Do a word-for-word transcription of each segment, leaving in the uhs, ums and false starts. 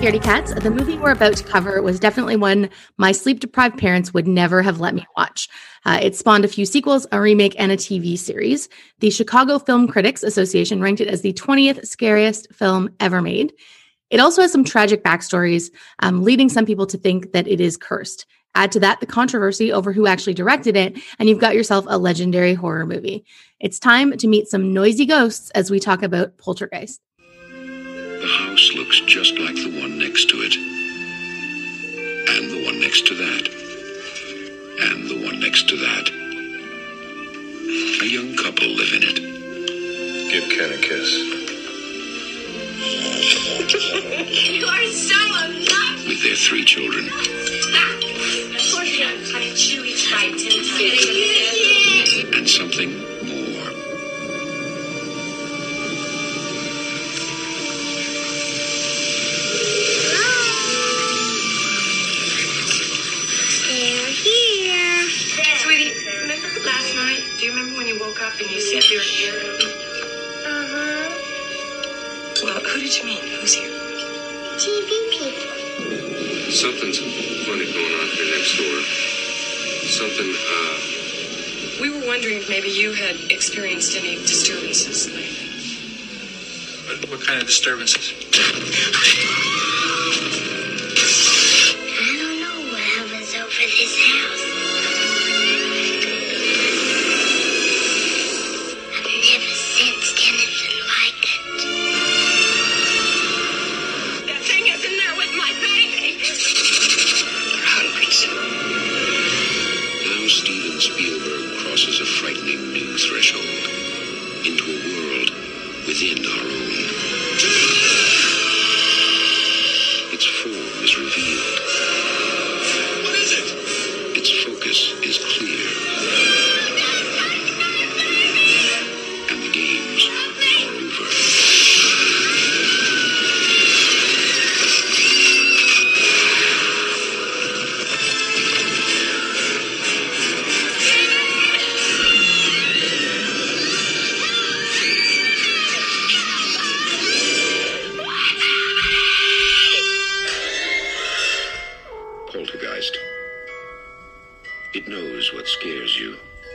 Scaredy Cats. The movie we're about to cover was definitely one my sleep-deprived parents would never have let me watch. Uh, it spawned a few sequels, a remake, and a T V series. The Chicago Film Critics Association ranked it as the twentieth scariest film ever made. It also has some tragic backstories, um, leading some people to think that it is cursed. Add to that the controversy over who actually directed it, and you've got yourself a legendary horror movie. It's time to meet some noisy ghosts as we talk about Poltergeist. The house looks just like the one next to it. And the one next to that. And the one next to that. A young couple live in it. Give Ken a kiss. You are so obnoxious. With their three children. Poor Ken, kind of chewy type. And something more. Do you remember when you woke up and you said you were here? Uh-huh. Well, who did you meet? Who's here? T V people. Something's funny going on here next door. Something, uh... We were wondering if maybe you had experienced any disturbances lately. What, what kind of disturbances? I don't know what hovers over this house. Crosses a frightening new threshold into a world within our own. Its form is revealed. What is it? Its focus is clear. And the games are over. Poltergeist. It knows what scares you.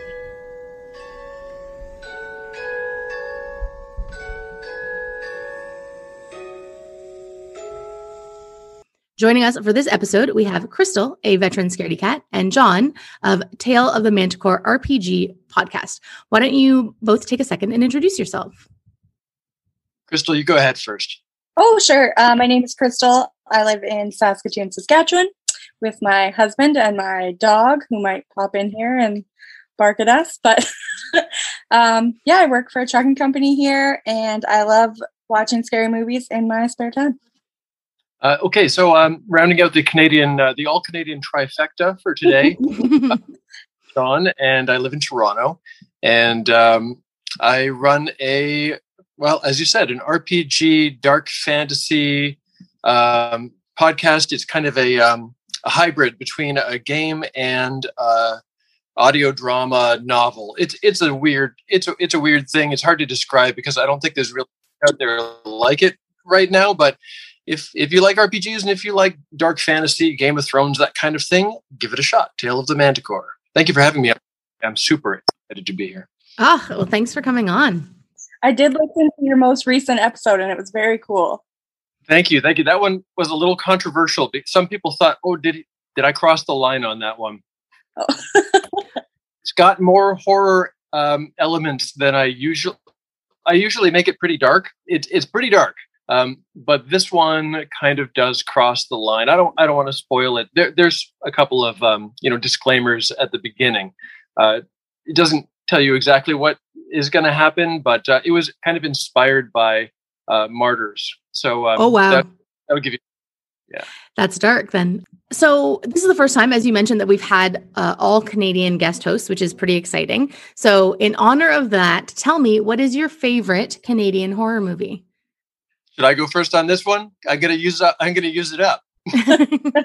Joining us for this episode, we have Crystal, a veteran scaredy cat, and John of Tale of the Manticore R P G podcast. Why don't you both take a second and introduce yourself? Crystal, you go ahead first. Oh, sure. Uh, my name is Crystal. I live in Saskatoon, Saskatchewan with my husband and my dog, who might pop in here and bark at us. But um, yeah, I work for a trucking company here, and I love watching scary movies in my spare time. Uh, okay, so I'm um, rounding out the Canadian, uh, the all-Canadian trifecta for today. John, and I live in Toronto, and um, I run a, well, as you said, an R P G, dark fantasy um, podcast. It's kind of a, um, a hybrid between a game and uh, audio drama novel. It's it's a weird it's a, it's a weird thing. It's hard to describe because I don't think there's really out there like it right now, but. If if you like R P Gs and if you like dark fantasy, Game of Thrones, that kind of thing, give it a shot. Tale of the Manticore. Thank you for having me. I'm super excited to be here. Ah, oh, well, thanks for coming on. I did listen to your most recent episode, and it was very cool. Thank you. Thank you. That one was a little controversial. Some people thought, oh, did he, did I cross the line on that one? Oh. It's got more horror um, elements than I usually... I usually make it pretty dark. It, it's pretty dark. Um, but this one kind of does cross the line. I don't, I don't want to spoil it. There, there's a couple of, um, you know, disclaimers at the beginning. Uh, it doesn't tell you exactly what is going to happen, but uh, it was kind of inspired by uh, Martyrs. So, um, oh wow, that, that would give you, yeah, that's dark then. So this is the first time, as you mentioned, that we've had uh, all Canadian guest hosts, which is pretty exciting. So, in honor of that, tell me, what is your favorite Canadian horror movie? Should I go first on this one? I'm gonna use up. I'm gonna use it up because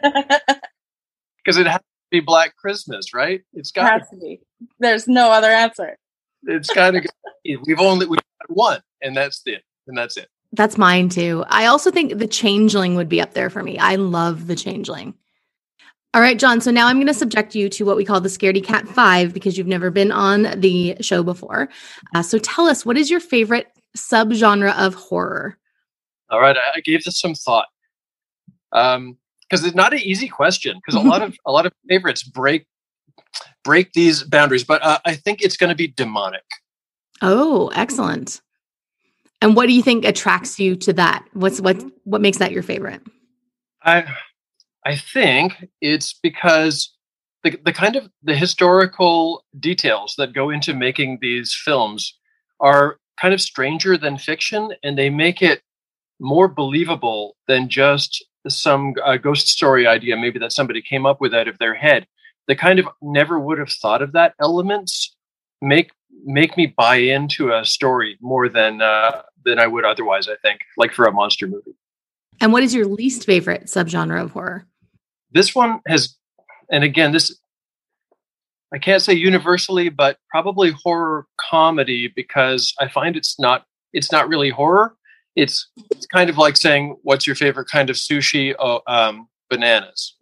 it has to be Black Christmas, right? It's got it has to be. There's no other answer. It's kind of. We've only we've got one, and that's it. And that's it. That's mine too. I also think The Changeling would be up there for me. I love The Changeling. All right, John. So now I'm going to subject you to what we call the Scaredy Cat Five because you've never been on the show before. Uh, so tell us, what is your favorite subgenre of horror? All right, I, I gave this some thought um, because it's not an easy question because a lot of a lot of favorites break break these boundaries. But uh, I think it's going to be demonic. Oh, excellent. And what do you think attracts you to that? What's what what makes that your favorite? I I think it's because the the kind of the historical details that go into making these films are kind of stranger than fiction, and they make it more believable than just some uh, ghost story idea maybe that somebody came up with out of their head. The kind of never would have thought of that elements make make me buy into a story more than uh, than I would otherwise, I think, like for a monster movie. And what is your least favorite subgenre of horror? This one has, and again, this, I can't say universally, but probably horror comedy, because I find it's not, it's not really horror. It's, it's kind of like saying, what's your favorite kind of sushi? Oh, um, bananas.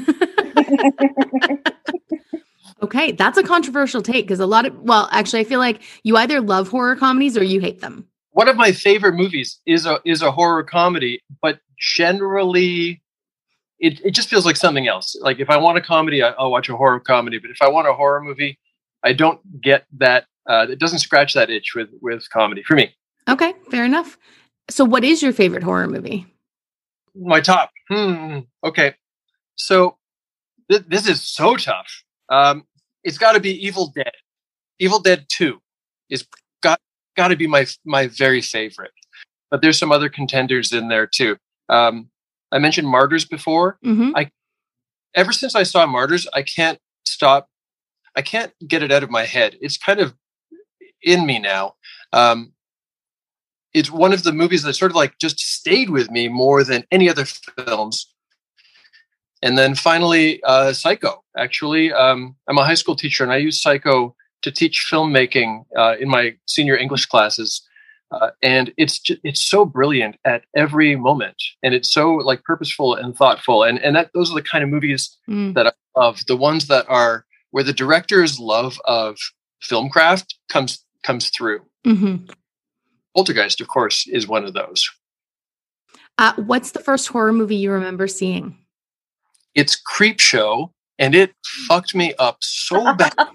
Okay, that's a controversial take because a lot of, well, actually, I feel like you either love horror comedies or you hate them. One of my favorite movies is a is a horror comedy, but generally, it, it just feels like something else. Like if I want a comedy, I, I'll watch a horror comedy. But if I want a horror movie, I don't get that. Uh, it doesn't scratch that itch with with comedy for me. Okay, fair enough. So, what is your favorite horror movie? My top. Hmm. Okay. So th- this is so tough. Um, it's got to be Evil Dead. Evil Dead two is got got to be my my very favorite. But there's some other contenders in there too. Um, I mentioned Martyrs before. Mm-hmm. I ever since I saw Martyrs, I can't stop. I can't get it out of my head. It's kind of in me now. Um, it's one of the movies that sort of like just stayed with me more than any other films. And then finally, uh, Psycho. Actually, um, I'm a high school teacher, and I use Psycho to teach filmmaking uh, in my senior English classes. Uh, and it's ju- it's so brilliant at every moment, and it's so like purposeful and thoughtful. And and that those are the kind of movies Mm. that I love. The ones that are where the director's love of film craft comes comes through. Mm-hmm. Poltergeist, of course, is one of those. Uh, what's the first horror movie you remember seeing? It's Creepshow, and it fucked me up so bad. I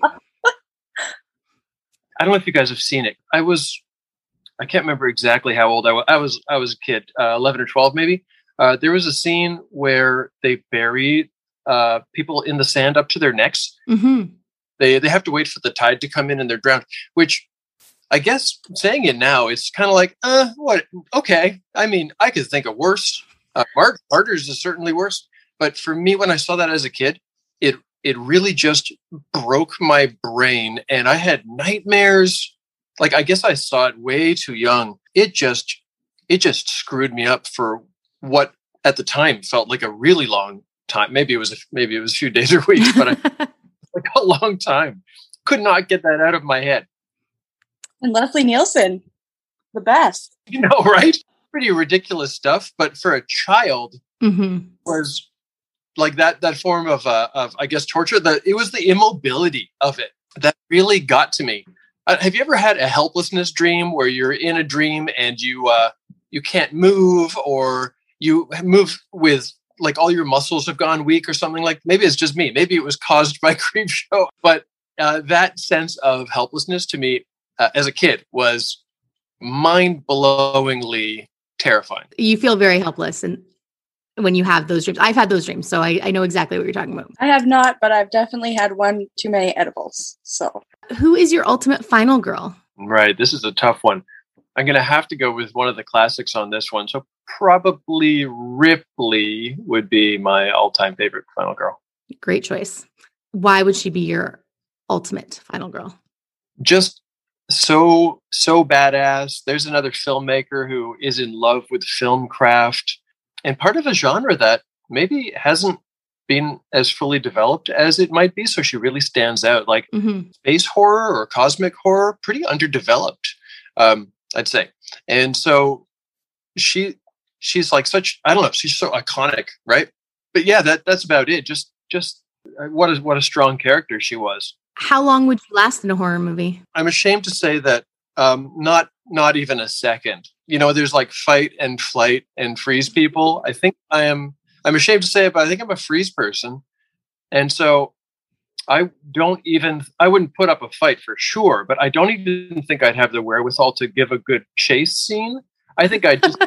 don't know if you guys have seen it. I was, I can't remember exactly how old I was. I was, I was a kid, uh, eleven or twelve, maybe. Uh, there was a scene where they bury uh, people in the sand up to their necks. Mm-hmm. They they have to wait for the tide to come in, and they're drowned. Which, I guess, saying it now, it's kind of like, uh, what? Okay. I mean, I could think of worse. Uh, Mart- Martyrs is certainly worse. But for me, when I saw that as a kid, it it really just broke my brain, and I had nightmares. Like, I guess I saw it way too young. It just it just screwed me up for what at the time felt like a really long time. Maybe it was a, maybe it was a few days or weeks, but I, like a long time. Could not get that out of my head. And Leslie Nielsen, the best. You know, right? Pretty ridiculous stuff, but for a child, Mm-hmm. was like that that form of uh, of I guess torture. That it was the immobility of it that really got to me. Uh, have you ever had a helplessness dream where you're in a dream and you uh, you can't move, or you move with like all your muscles have gone weak or something? Like maybe it's just me. Maybe it was caused by Creepshow, but uh, that sense of helplessness to me uh, as a kid was mind-blowingly terrifying. You feel very helpless and when you have those dreams. I've had those dreams, so I, I know exactly what you're talking about. I have not, but I've definitely had one too many edibles. So, Who is your ultimate final girl? Right. This is a tough one. I'm going to have to go with one of the classics on this one. So probably Ripley would be my all-time favorite final girl. Great choice. Why would she be your ultimate final girl? Just so, so badass. There's another filmmaker who is in love with film craft, and part of a genre that maybe hasn't been as fully developed as it might be. So she really stands out. Like Mm-hmm. space horror or cosmic horror, pretty underdeveloped, um, I'd say. And so she she's like such, I don't know, she's so iconic, right? But yeah, that that's about it. Just just uh, what is what a strong character she was. How long would you last in a horror movie? I'm ashamed to say that um, not not even a second. You know, there's like fight and flight and freeze people. I think I am. I'm ashamed to say it, but I think I'm a freeze person, and so I don't even. I wouldn't put up a fight for sure, but I don't even think I'd have the wherewithal to give a good chase scene. I think I'd just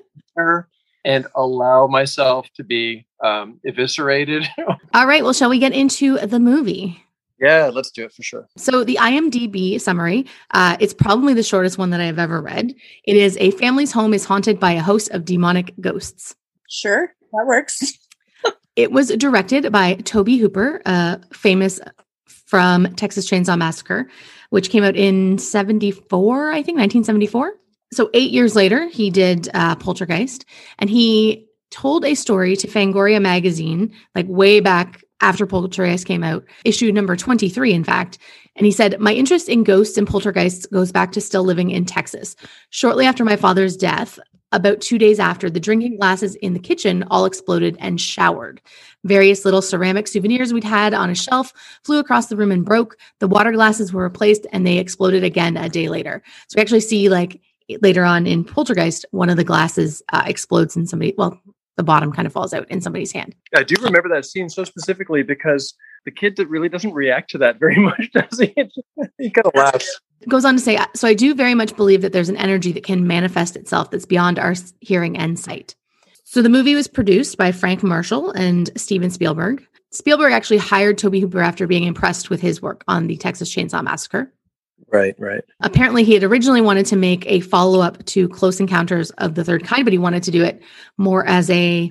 her and allow myself to be um, eviscerated. All right. Well, shall we get into the movie? Yeah, let's do it for sure. So the IMDb summary, uh, it's probably the shortest one that I've ever read. It is a family's home is haunted by a host of demonic ghosts. Sure, that works. It was directed by Tobe Hooper, uh, famous from Texas Chainsaw Massacre, which came out in seventy-four, I think, nineteen seventy-four. So eight years later, he did uh, Poltergeist, and he told a story to Fangoria magazine, like way back after Poltergeist came out, issue number twenty-three, in fact. And he said, my interest in ghosts and poltergeists goes back to still living in Texas. Shortly after my father's death, about two days after, the drinking glasses in the kitchen all exploded and showered. Various little ceramic souvenirs we'd had on a shelf flew across the room and broke. The water glasses were replaced and they exploded again a day later. So we actually see, like, later on in Poltergeist, one of the glasses uh, explodes in somebody, well, the bottom kind of falls out in somebody's hand. I do remember that scene so specifically because the kid that really doesn't react to that very much, does he? He kind of laughs. It goes on to say, so I do very much believe that there's an energy that can manifest itself that's beyond our hearing and sight. So the movie was produced by Frank Marshall and Steven Spielberg. Spielberg actually hired Tobe Hooper after being impressed with his work on the Texas Chainsaw Massacre. Right, right. Apparently, he had originally wanted to make a follow-up to Close Encounters of the Third Kind, but he wanted to do it more as a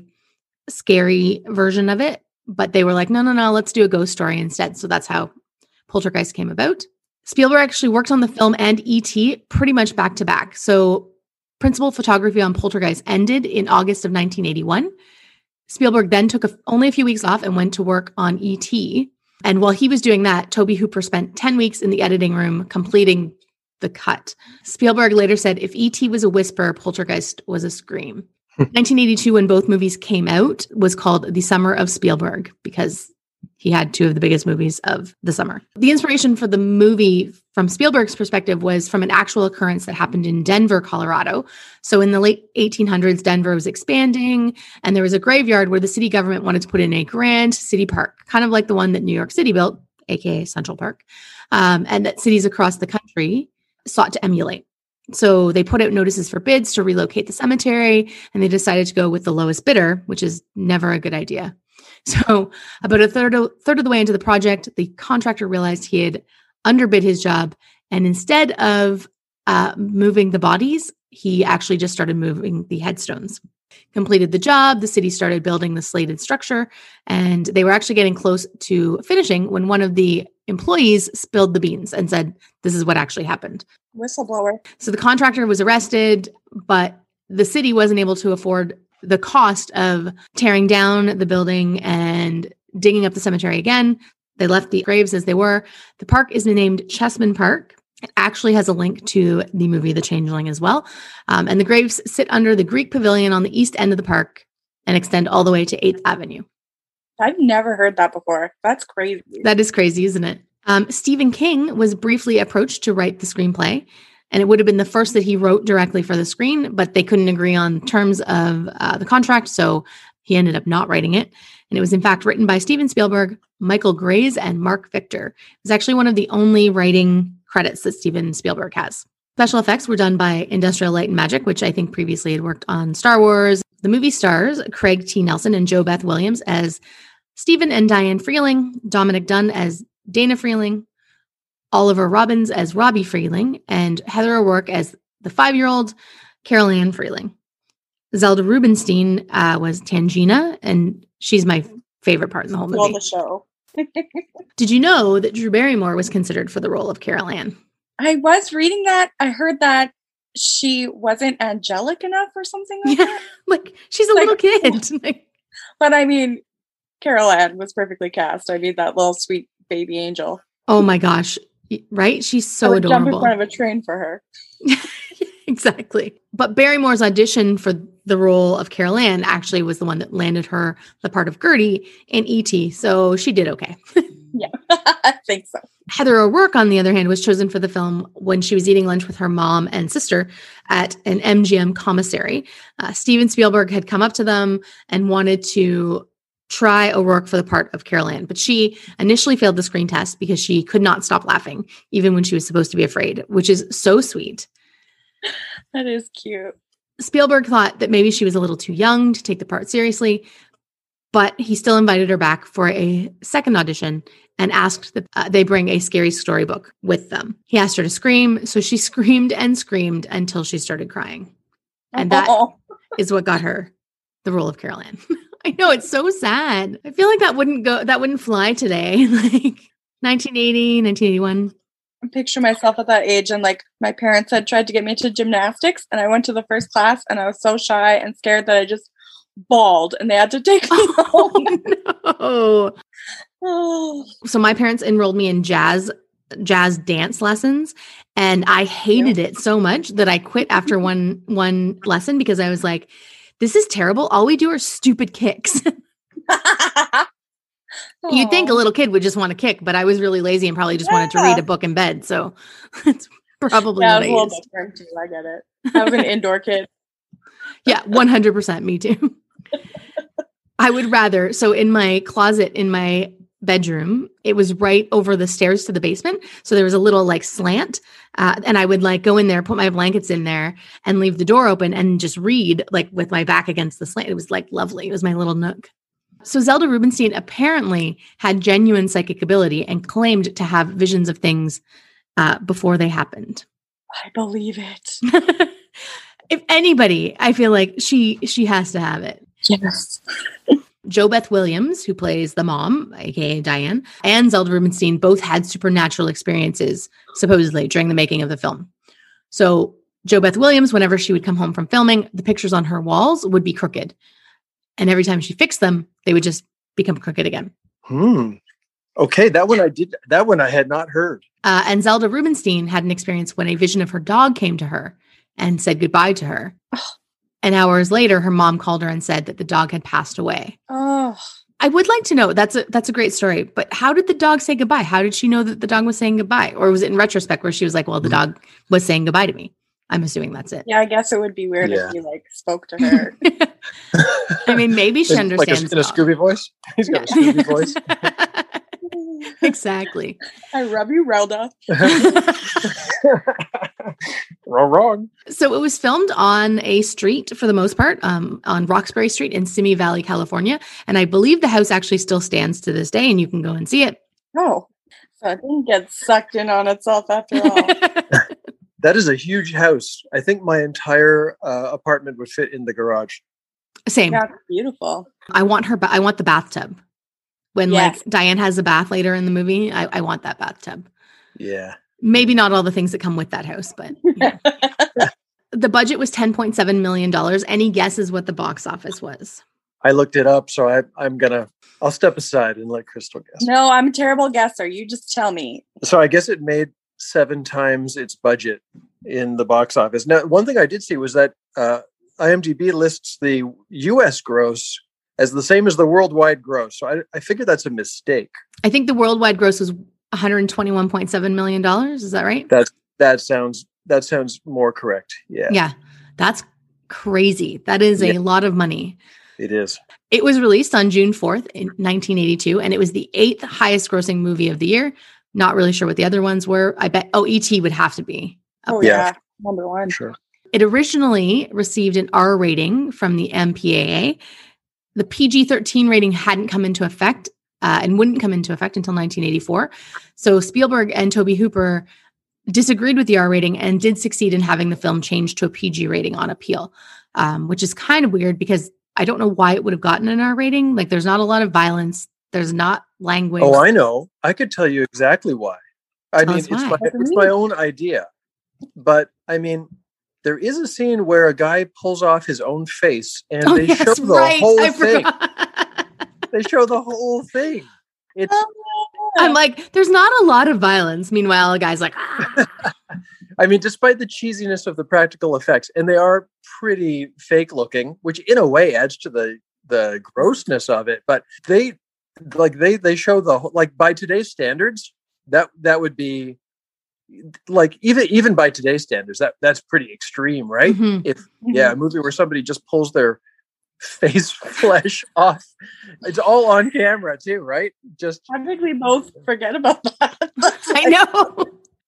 scary version of it. But they were like, no, no, no, let's do a ghost story instead. So that's how Poltergeist came about. Spielberg actually worked on the film and E T pretty much back to back. So principal photography on Poltergeist ended in August of nineteen eighty-one. Spielberg then took a, only a few weeks off and went to work on E T. And while he was doing that, Tobe Hooper spent ten weeks in the editing room completing the cut. Spielberg later said, if E T was a whisper, Poltergeist was a scream. nineteen eighty-two, when both movies came out, was called the Summer of Spielberg because he had two of the biggest movies of the summer. The inspiration for the movie from Spielberg's perspective was from an actual occurrence that happened in Denver, Colorado. So in the late eighteen hundreds, Denver was expanding, and there was a graveyard where the city government wanted to put in a grand city park, kind of like the one that New York City built, aka Central Park, um, and that cities across the country sought to emulate. So they put out notices for bids to relocate the cemetery, and they decided to go with the lowest bidder, which is never a good idea. So about a third of, third of the way into the project, the contractor realized he had underbid his job. And instead of uh, moving the bodies, he actually just started moving the headstones. Completed the job. The city started building the slated structure. And they were actually getting close to finishing when one of the employees spilled the beans and said, this is what actually happened. Whistleblower. So the contractor was arrested, but the city wasn't able to afford the cost of tearing down the building and digging up the cemetery again. They left the graves as they were. The park is named Chessman Park. It actually has a link to the movie The Changeling as well. Um, and the graves sit under the Greek Pavilion on the east end of the park and extend all the way to eighth Avenue. I've never heard that before. That's crazy. That is crazy, isn't it? Um, Stephen King was briefly approached to write the screenplay, and it would have been the first that he wrote directly for the screen, but they couldn't agree on terms of uh, the contract, so he ended up not writing it. And it was, in fact, written by Steven Spielberg, Michael Grays, and Mark Victor. It was actually one of the only writing credits that Steven Spielberg has. Special effects were done by Industrial Light and Magic, which I think previously had worked on Star Wars. The movie stars Craig T. Nelson and Jo Beth Williams as Stephen and Diane Freeling, Dominic Dunn as Dana Freeling, Oliver Robbins as Robbie Freeling, and Heather O'Rourke as the five-year-old Carol Ann Freeling. Zelda Rubinstein uh, was Tangina, and she's my favorite part in the whole movie. Love the show. Did you know that Drew Barrymore was considered for the role of Carol Ann? I was reading that. I heard that she wasn't angelic enough or something like Yeah, that. like she's a Like, little kid. Like, But I mean, Carol Ann was perfectly cast. I mean, that little sweet baby angel. oh my gosh, right? She's I so would jump in adorable. front of a train for her. Exactly. But Barrymore's audition for the role of Carol Ann actually was the one that landed her the part of Gertie in E T. So she did okay. Yeah, I think so. Heather O'Rourke, on the other hand, was chosen for the film when she was eating lunch with her mom and sister at an M G M commissary. Uh, Steven Spielberg had come up to them and wanted to try O'Rourke for the part of Carol Ann, but she initially failed the screen test because she could not stop laughing, even when she was supposed to be afraid, which is so sweet. That is cute. Spielberg thought that maybe she was a little too young to take the part seriously, but he still invited her back for a second audition and asked that uh, they bring a scary storybook with them. He asked her to scream, so she screamed and screamed until she started crying. And that Oh. is what got her the role of Carol Ann. I know, it's so sad. I feel like that wouldn't go, that wouldn't fly today. Like nineteen eighty, nineteen eighty-one. I picture myself at that age, and like my parents had tried to get me into gymnastics, and I went to the first class and I was so shy and scared that I just bawled, and they had to take me home. Oh, no. Oh. So my parents enrolled me in jazz jazz dance lessons, and I hated it so much that I quit after one one lesson because I was like, this is terrible. All we do are stupid kicks. You'd think a little kid would just want to kick, but I was really lazy and probably just wanted to read a book in bed. So it's probably yeah, what it I was a little used. different too. I get it. I was an indoor kid. Yeah, one hundred percent. Me too. I would rather. So in my closet in my bedroom, it was right over the stairs to the basement. So there was a little like slant. Uh, and I would like go in there, put my blankets in there and leave the door open and just read like with my back against the slant. It was like lovely. It was my little nook. So Zelda Rubinstein apparently had genuine psychic ability and claimed to have visions of things uh, before they happened. I believe it. If anybody, I feel like she she has to have it. Yes. Jo Beth Williams, who plays the mom, aka Diane, and Zelda Rubinstein both had supernatural experiences, supposedly, during the making of the film. So Jo Beth Williams, whenever she would come home from filming, the pictures on her walls would be crooked. And every time she fixed them, they would just become crooked again. Hmm. Okay, that one I did. That one I had not heard. Uh, and Zelda Rubinstein had an experience when a vision of her dog came to her and said goodbye to her. And hours later, her mom called her and said that the dog had passed away. Oh, I would like to know, that's a that's a great story, but how did the dog say goodbye? How did she know that the dog was saying goodbye? Or was it in retrospect where she was like, well, the dog was saying goodbye to me? I'm assuming that's it. yeah. I guess it would be weird Yeah. if you like spoke to her. I mean, maybe she Like understands. a, in a dog. Scooby voice. He's got a Scooby voice. Exactly. I rub you, Relda. Wrong, wrong. So it was filmed on a street for the most part, um, on Roxbury Street in Simi Valley, California. And I believe the house actually still stands to this day and you can go and see it. Oh, so it didn't get sucked in on itself after all. That is a huge house. I think my entire uh, apartment would fit in the garage. Same. Yeah, it's beautiful. I want her, ba- I want the bathtub. When Yes. like Diane has a bath later in the movie, I, I want that bathtub. Yeah. Maybe not all the things that come with that house, but yeah. The budget was ten point seven million dollars. Any guesses what the box office was? I looked it up, so I, I'm gonna. I'll step aside and let Crystal guess. No, I'm a terrible guesser. You just tell me. So I guess it made seven times its budget in the box office. Now, one thing I did see was that uh, IMDb lists the U S gross as the same as the worldwide gross. So I, I figured that's a mistake. I think the worldwide gross was one hundred twenty-one point seven million dollars. Is that right? That's that sounds that sounds more correct. Yeah, Yeah. That's crazy. That is a Yeah. lot of money. it is. It was released on June fourth in nineteen eighty-two, and it was the eighth highest grossing movie of the year. Not really sure what the other ones were. I bet, oh, E T would have to be. up Oh there. yeah, number one. Sure. It originally received an R rating from the M P A A. The P G thirteen rating hadn't come into effect uh, and wouldn't come into effect until nineteen eighty-four. So Spielberg and Tobe Hooper disagreed with the R rating and did succeed in having the film changed to a P G rating on appeal, um, which is kind of weird because I don't know why it would have gotten an R rating. Like there's not a lot of violence. There's not language. Oh, I know. I could tell you exactly why. I Tell mean, us it's why. my, it's my own idea. But I mean, there is a scene where a guy pulls off his own face and Oh, they yes, show the right. whole I thing. forgot. They show the whole thing. It's I'm like, there's not a lot of violence. Meanwhile, a guy's like, ah. I mean, despite the cheesiness of the practical effects, and they are pretty fake looking, which in a way adds to the the grossness of it. But they like they they show the like by today's standards, that that would be like even even by today's standards, that that's pretty extreme, right? Mm-hmm. If yeah, a movie where somebody just pulls their face flesh off, it's all on camera too, right? Just How did we both forget about that? I know.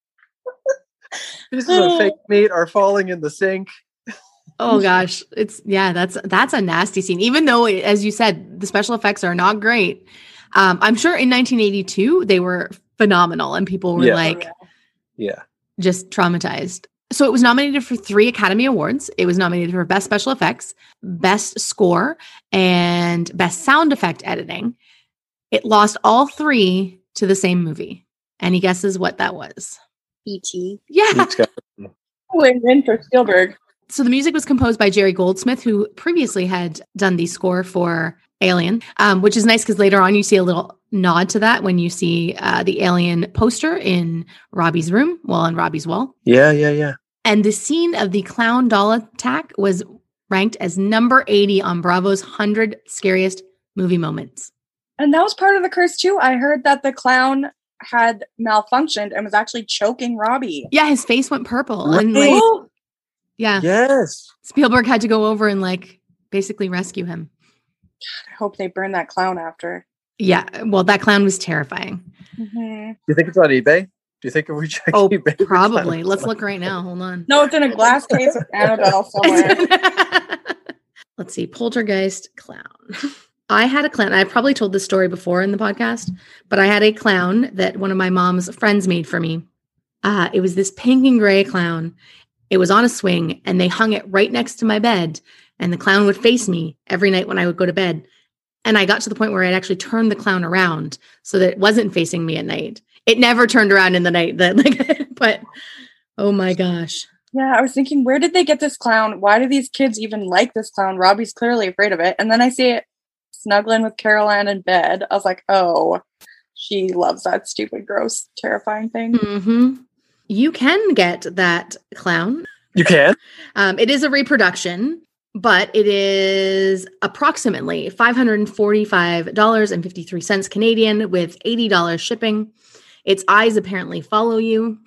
pieces of fake meat are falling in the sink. Oh gosh, it's yeah, that's that's a nasty scene. Even though, as you said, the special effects are not great. Um, I'm sure in nineteen eighty-two they were phenomenal, and people were Yeah. like, Yeah. just traumatized. So it was nominated for three Academy Awards. It was nominated for Best Special Effects, Best Score, and Best Sound Effect Editing. It lost all three to the same movie. Any guesses what that was? E T Yeah. It's got- Win win for Spielberg. So the music was composed by Jerry Goldsmith, who previously had done the score for Alien, um, which is nice because later on you see a little nod to that when you see uh, the Alien poster in Robbie's room, well, on Robbie's wall. yeah, yeah, yeah. And the scene of the clown doll attack was ranked as number eighty on Bravo's one hundred Scariest Movie Moments. And that was part of the curse too. I heard that the clown had malfunctioned and was actually choking Robbie. Yeah, his face went purple. Right. And like, yeah, Yes. Spielberg had to go over and like basically rescue him. I hope they burn that clown after. Yeah, well, that clown was terrifying. Mm-hmm. Do you think it's on eBay? Do you think if we check Oh, eBay? we probably. can- Let's look right now. Hold on. No, it's in a glass case with Annabelle somewhere. Let's see. Poltergeist clown. I had a clown. I've probably told this story before in the podcast, but I had a clown that one of my mom's friends made for me. Uh, it was this pink and gray clown. It was on a swing, and they hung it right next to my bed. And the clown would face me every night when I would go to bed. And I got to the point where I'd actually turn the clown around so that it wasn't facing me at night. It never turned around in the night. That, like, but oh my gosh. Yeah, I was thinking, where did they get this clown? Why do these kids even like this clown? Robbie's clearly afraid of it. And then I see it snuggling with Carol Ann in bed. I was like, oh, she loves that stupid, gross, terrifying thing. Mm-hmm. You can get that clown. You can. Um, it is a reproduction, but it is approximately five hundred forty-five dollars and fifty-three cents Canadian with eighty dollars shipping. Its eyes apparently follow you.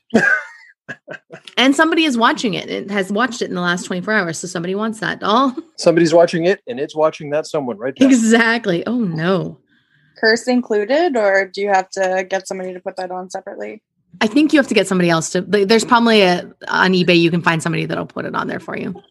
And somebody is watching it. It has watched it in the last twenty-four hours. So somebody wants that doll. Somebody's watching it, and it's watching that someone right now. Exactly. Oh, no. Curse included, or do you have to get somebody to put that on separately? I think you have to get somebody else to. There's probably a on eBay, you can find somebody that'll put it on there for you.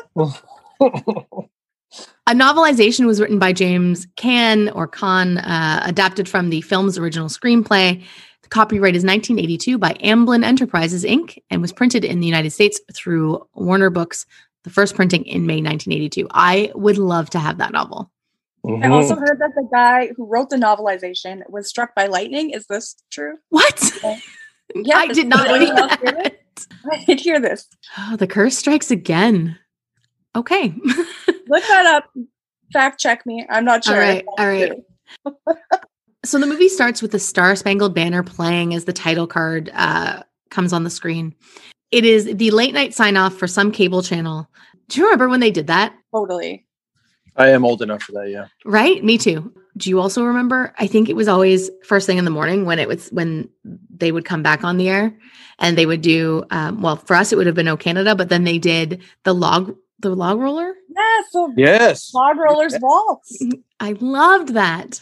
A novelization was written by James Caan or Caan, uh, adapted from the film's original screenplay. The copyright is nineteen eighty-two by Amblin Enterprises, Incorporated, and was printed in the United States through Warner Books, the first printing in May nineteen eighty-two. I would love to have that novel. I also heard that the guy who wrote the novelization was struck by lightning. Is this true? What? Yeah, I did not Anyone know else hear that. it? I did hear this. Oh, the curse strikes again. Okay. Look that up. Fact check me. I'm not sure. All right. All right. So the movie starts with the Star Spangled Banner playing as the title card uh, comes on the screen. It is the late night sign off for some cable channel. Do you remember when they did that? Totally. I am old enough for that, yeah. Right? Me too. Do you also remember? I think it was always first thing in the morning when it was when they would come back on the air and they would do um, well, for us it would have been O Canada, but then they did the log the log roller. Yeah, so Yes. Log Rollers Waltz. I loved that.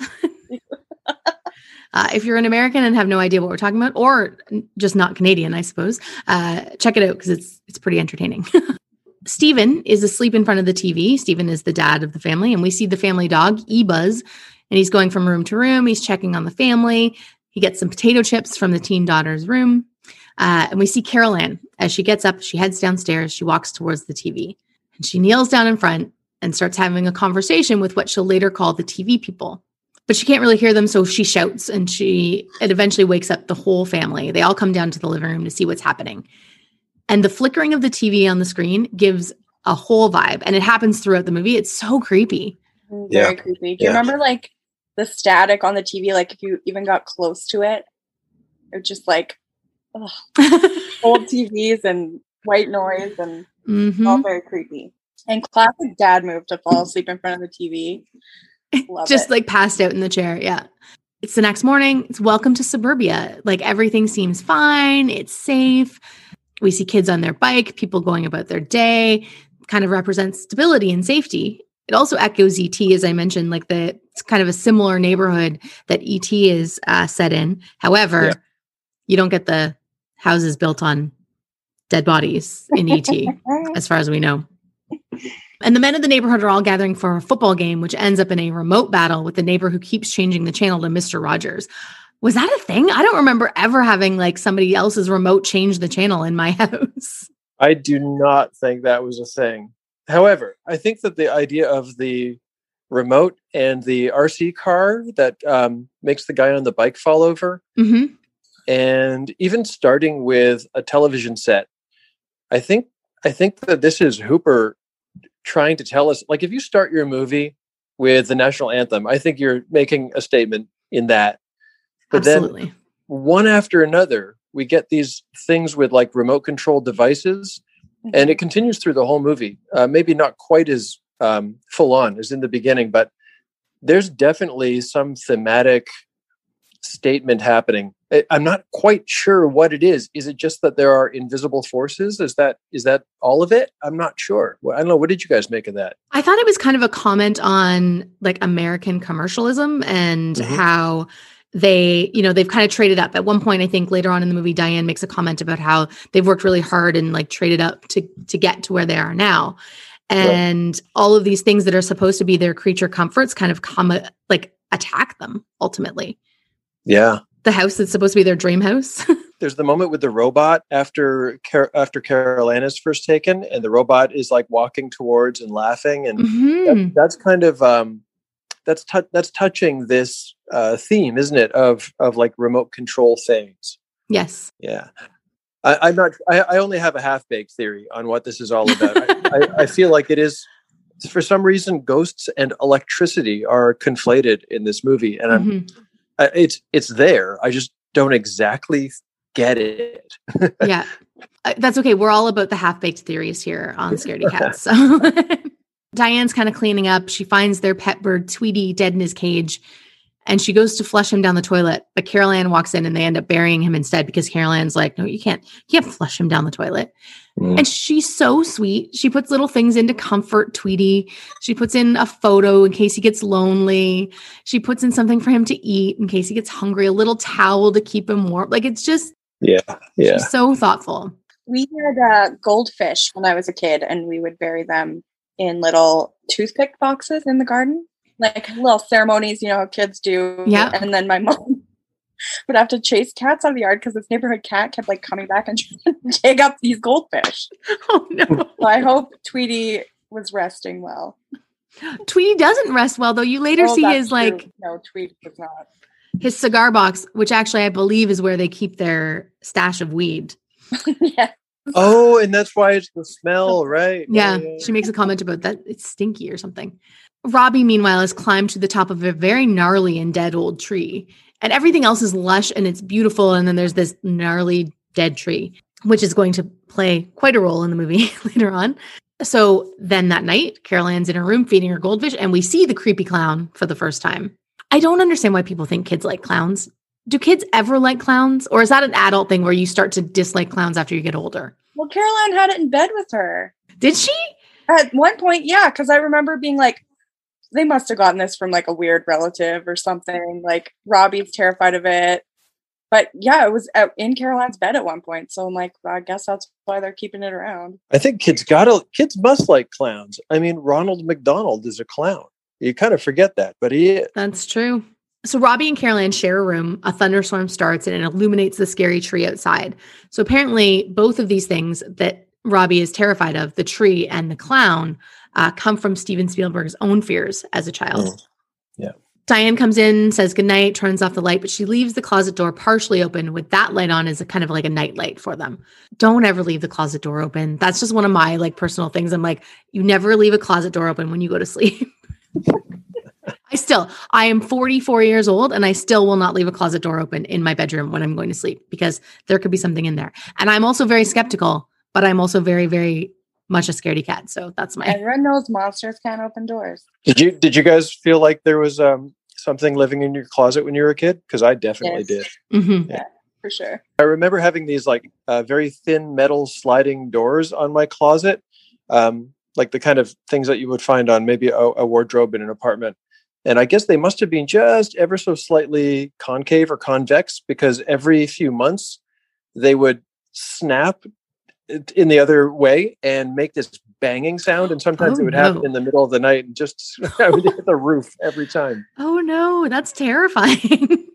uh, if you're an American and have no idea what we're talking about, or just not Canadian, I suppose, uh, check it out because it's it's pretty entertaining. Stephen is asleep in front of the T V. Stephen is the dad of the family, and we see the family dog, E-Buzz, and he's going from room to room. He's checking on the family. He gets some potato chips from the teen daughter's room. Uh, and we see Carol Ann. As she gets up, she heads downstairs. She walks towards the T V. And she kneels down in front and starts having a conversation with what she'll later call the T V people. But she can't really hear them, so she shouts, and she it eventually wakes up the whole family. They all come down to the living room to see what's happening. And the flickering of the T V on the screen gives a whole vibe. And it happens throughout the movie. It's so creepy. Very Yeah. creepy. Do you Yeah. remember like the static on the T V? Like if you even got close to it, it would just like old T Vs and white noise and Mm-hmm. all very creepy. And classic dad move to fall asleep in front of the T V. Love Just it. like passed out in the chair. Yeah. It's the next morning. It's welcome to suburbia. Like everything seems fine. It's safe. We see kids on their bike, people going about their day, kind of represents stability and safety. It also echoes E T, as I mentioned, like the it's kind of a similar neighborhood that E T is uh, set in. However, Yeah. you don't get the houses built on dead bodies in E T, as far as we know. And the men of the neighborhood are all gathering for a football game, which ends up in a remote battle with the neighbor who keeps changing the channel to Mister Rogers. Was that a thing? I don't remember ever having like somebody else's remote change the channel in my house. I do not think that was a thing. However, I think that the idea of the remote and the R C car that um, makes the guy on the bike fall over, Mm-hmm. and even starting with a television set, I think I think that this is Hooper trying to tell us, like, if you start your movie with the national anthem, I think you're making a statement in that. But Absolutely. then one after another, we get these things with like remote control devices, and it continues through the whole movie. Uh, maybe not quite as um, full on as in the beginning, but there's definitely some thematic statement happening. I- I'm not quite sure what it is. Is it just that there are invisible forces? Is that is that all of it? I'm not sure. Well, I don't know. What did you guys make of that? I thought it was kind of a comment on like American commercialism and Mhm. how they, you know, they've kind of traded up. At one point, I think later on in the movie, Diane makes a comment about how they've worked really hard and like traded up to to get to where they are now. And all of these things that are supposed to be their creature comforts kind of come uh, like attack them ultimately. Yeah. The house that's supposed to be their dream house. There's the moment with the robot after Car- after Carol Ann is first taken, and the robot is like walking towards and laughing, and Mhm. that, that's kind of um, that's tou- that's touching this uh, theme, isn't it? Of of like remote control things. Yes. Yeah, I, I'm not. I, I only have a half baked theory on what this is all about. I, I, I feel like it is, for some reason, ghosts and electricity are conflated in this movie, and I'm. Mhm. I, it's it's there. I just don't exactly get it. Yeah. Uh, That's okay. We're all about the half-baked theories here on Scaredy Cats. So Diane's kind of cleaning up. She finds their pet bird, Tweety, dead in his cage, and she goes to flush him down the toilet. But Carol Ann walks in and they end up burying him instead because Carol Ann's like, no, you can't, you can't flush him down the toilet. Mm. And she's so sweet. She puts little things in to comfort Tweety. She puts in a photo in case he gets lonely. She puts in something for him to eat in case he gets hungry, a little towel to keep him warm. Like, it's just, Yeah, yeah. she's so thoughtful. We had uh, goldfish when I was a kid, and we would bury them in little toothpick boxes in the garden, like little ceremonies, you know, how kids do. Yeah. And then my mom would have to chase cats out of the yard because this neighborhood cat kept like coming back and trying to dig up these goldfish. Oh no. So I hope Tweety was resting well. Tweety doesn't rest well though. You later Oh, see that's his true. like No, Tweety was not. his cigar box, which actually I believe is where they keep their stash of weed. Yeah. Oh, and that's why it's the smell, right? Yeah, she makes a comment about that. It's stinky or something. Robbie, meanwhile, has climbed to the top of a very gnarly and dead old tree. And everything else is lush and it's beautiful. And then there's this gnarly dead tree, which is going to play quite a role in the movie later on. So then that night, Carol Ann's in her room feeding her goldfish, and we see the creepy clown for the first time. I don't understand why people think kids like clowns. Do kids ever like clowns? Or is that an adult thing where you start to dislike clowns after you get older? Well, Carol Ann had it in bed with her. Did she? At one point, yeah, because I remember being like, they must have gotten this from like a weird relative or something. Like Robbie's terrified of it. But yeah, it was at, in Carol Ann's bed at one point. So I'm like, well, I guess that's why they're keeping it around. I think kids gotta kids must like clowns. I mean, Ronald McDonald is a clown. You kind of forget that, but he is. That's true. So Robbie and Carol Ann share a room. A thunderstorm starts and it illuminates the scary tree outside. So apparently both of these things that Robbie is terrified of, the tree and the clown, uh, come from Steven Spielberg's own fears as a child. Mm. Yeah. Diane comes in, says goodnight, turns off the light, but she leaves the closet door partially open with that light on as a kind of like a night light for them. Don't ever leave the closet door open. That's just one of my like personal things. I'm like, you never leave a closet door open when you go to sleep. I still, I am forty-four years old and I still will not leave a closet door open in my bedroom when I'm going to sleep because there could be something in there. And I'm also very skeptical, but I'm also very, very much a scaredy cat. So that's my. Everyone knows monsters can't open doors. Did you did you guys feel like there was um, something living in your closet when you were a kid? Because I definitely Yes. did. Mhm. Yeah, for sure. I remember having these like uh, very thin metal sliding doors on my closet, um, like the kind of things that you would find on maybe a, a wardrobe in an apartment. And I guess they must have been just ever so slightly concave or convex because every few months they would snap it in the other way and make this banging sound. And sometimes Oh, it would no. happen in the middle of the night and just I would hit the roof every time. Oh no, that's terrifying.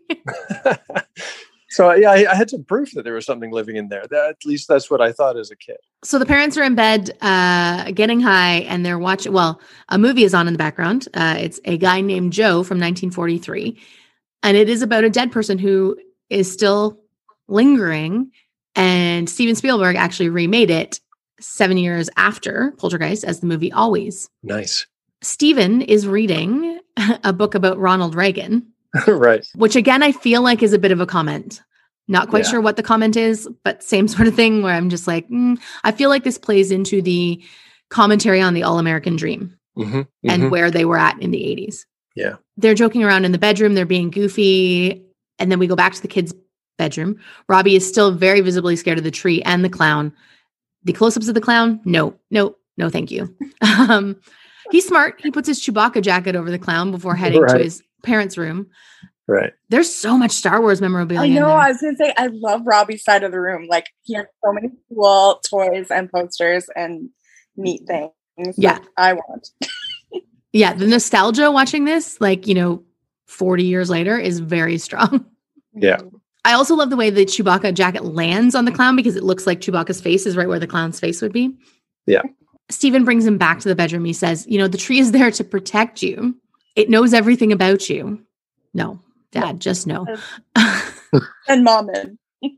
So yeah, I, I had some proof that there was something living in there. That, at least that's what I thought as a kid. So the parents are in bed, uh, getting high, and they're watching. Well, a movie is on in the background. Uh, it's A Guy Named Joe from nineteen forty-three, and it is about a dead person who is still lingering. And Steven Spielberg actually remade it seven years after Poltergeist as the movie Always. Nice. Steven is reading a book about Ronald Reagan, Right. which again, I feel like is a bit of a comment. Not quite Yeah. sure what the comment is, but same sort of thing where I'm just like, mm, I feel like this plays into the commentary on the all-American dream Mm-hmm. and where they were at in the eighties. Yeah. They're joking around in the bedroom. They're being goofy. And then we go back to the kids' bedroom. Robbie is still very visibly scared of the tree and the clown. The close-ups of the clown? No, no, no, thank you. um, he's smart. He puts his Chewbacca jacket over the clown before heading Right. to his parents' room. Right. There's so much Star Wars memorabilia I in know. there. I was gonna say I love Robbie's side of the room. Like he has so many cool toys and posters and neat things. Yeah. that I want. Yeah, the nostalgia watching this, like, you know, forty years later is very strong. Yeah. I also love the way the Chewbacca jacket lands on the clown because it looks like Chewbacca's face is right where the clown's face would be. Yeah. Stephen brings him back to the bedroom. He says, you know, the tree is there to protect you. It knows everything about you. No, Dad, just no. And Mom in.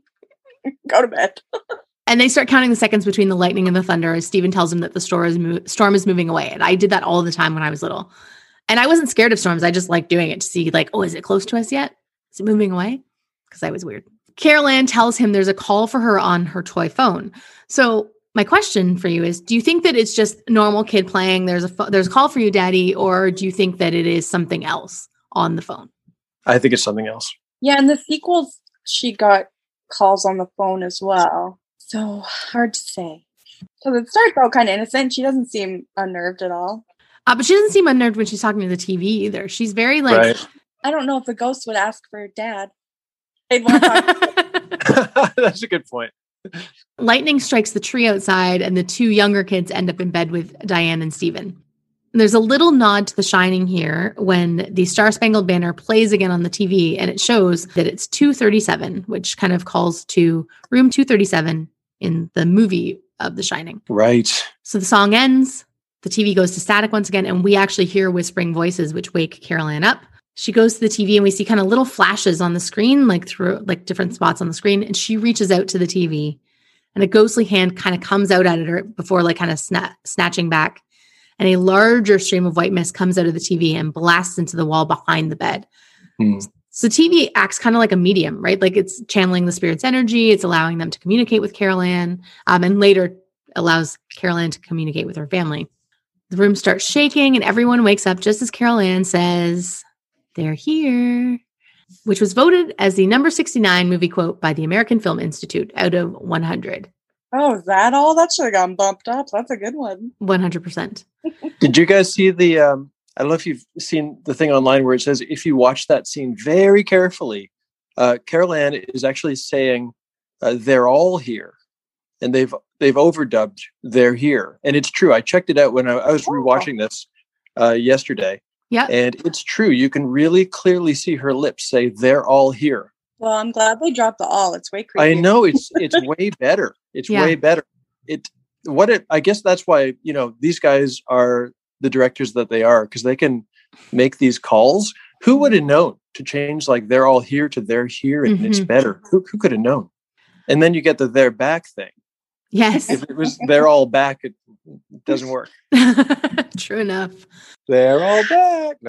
Go to bed. And they start counting the seconds between the lightning and the thunder as Stephen tells him that the storm is, mo- storm is moving away. And I did that all the time when I was little. And I wasn't scared of storms. I just liked doing it to see, like, oh, is it close to us yet? Is it moving away? Because I was weird. Carol Ann tells him there's a call for her on her toy phone. So my question for you is, do you think that it's just normal kid playing, there's a pho- there's a call for you, Daddy, or do you think that it is something else on the phone? I think it's something else. Yeah, and the sequels, she got calls on the phone as well. So hard to say. So it starts out kind of innocent. She doesn't seem unnerved at all. Uh, but she doesn't seem unnerved when she's talking to the T V either. She's very like, Right. I don't know if the ghost would ask for Dad. They'd want to talk. That's a good point. lightning strikes the tree outside and the two younger kids end up in bed with Diane and Stephen. And there's a little nod to The Shining here when the Star Spangled Banner plays again on the T V and it shows that it's two thirty-seven, which kind of calls to room two thirty-seven in the movie of The Shining. Right. So the song ends, the T V goes to static once again, and we actually hear whispering voices which wake Carol Ann up. She goes to the T V and we see kind of little flashes on the screen, like through like different spots on the screen. And she reaches out to the T V and a ghostly hand kind of comes out at her before like kind of sna- snatching back. And a larger stream of white mist comes out of the T V and blasts into the wall behind the bed. Hmm. So T V acts kind of like a medium, right? Like it's channeling the spirit's energy. It's allowing them to communicate with Carol Ann, um, and later allows Carol Ann to communicate with her family. The room starts shaking and everyone wakes up just as Carol Ann says, "They're here," which was voted as the number sixty-nine movie quote by the American Film Institute out of one hundred. Oh, is that all? That should have gotten bumped up. That's a good one. one hundred percent. Did you guys see the, um, I don't know if you've seen the thing online where it says, if you watch that scene very carefully, uh, Carol Ann is actually saying, uh, they're all here. And they've, they've overdubbed "they're here." And it's true. I checked it out when I, I was rewatching this uh, yesterday. Yeah. And it's true. You can really clearly see her lips say, "they're all here." Well, I'm glad they dropped the all. It's way creepy. I know it's it's way better. It's Yeah. way better. It what it I guess that's why, you know, these guys are the directors that they are, because they can make these calls. Who would have known to change like "they're all here" to "they're here" and it's Mhm. better? Who who could have known? And then you get the "they're back" thing. Yes. If it was "they're all back," it doesn't work. True enough. They're all back. No.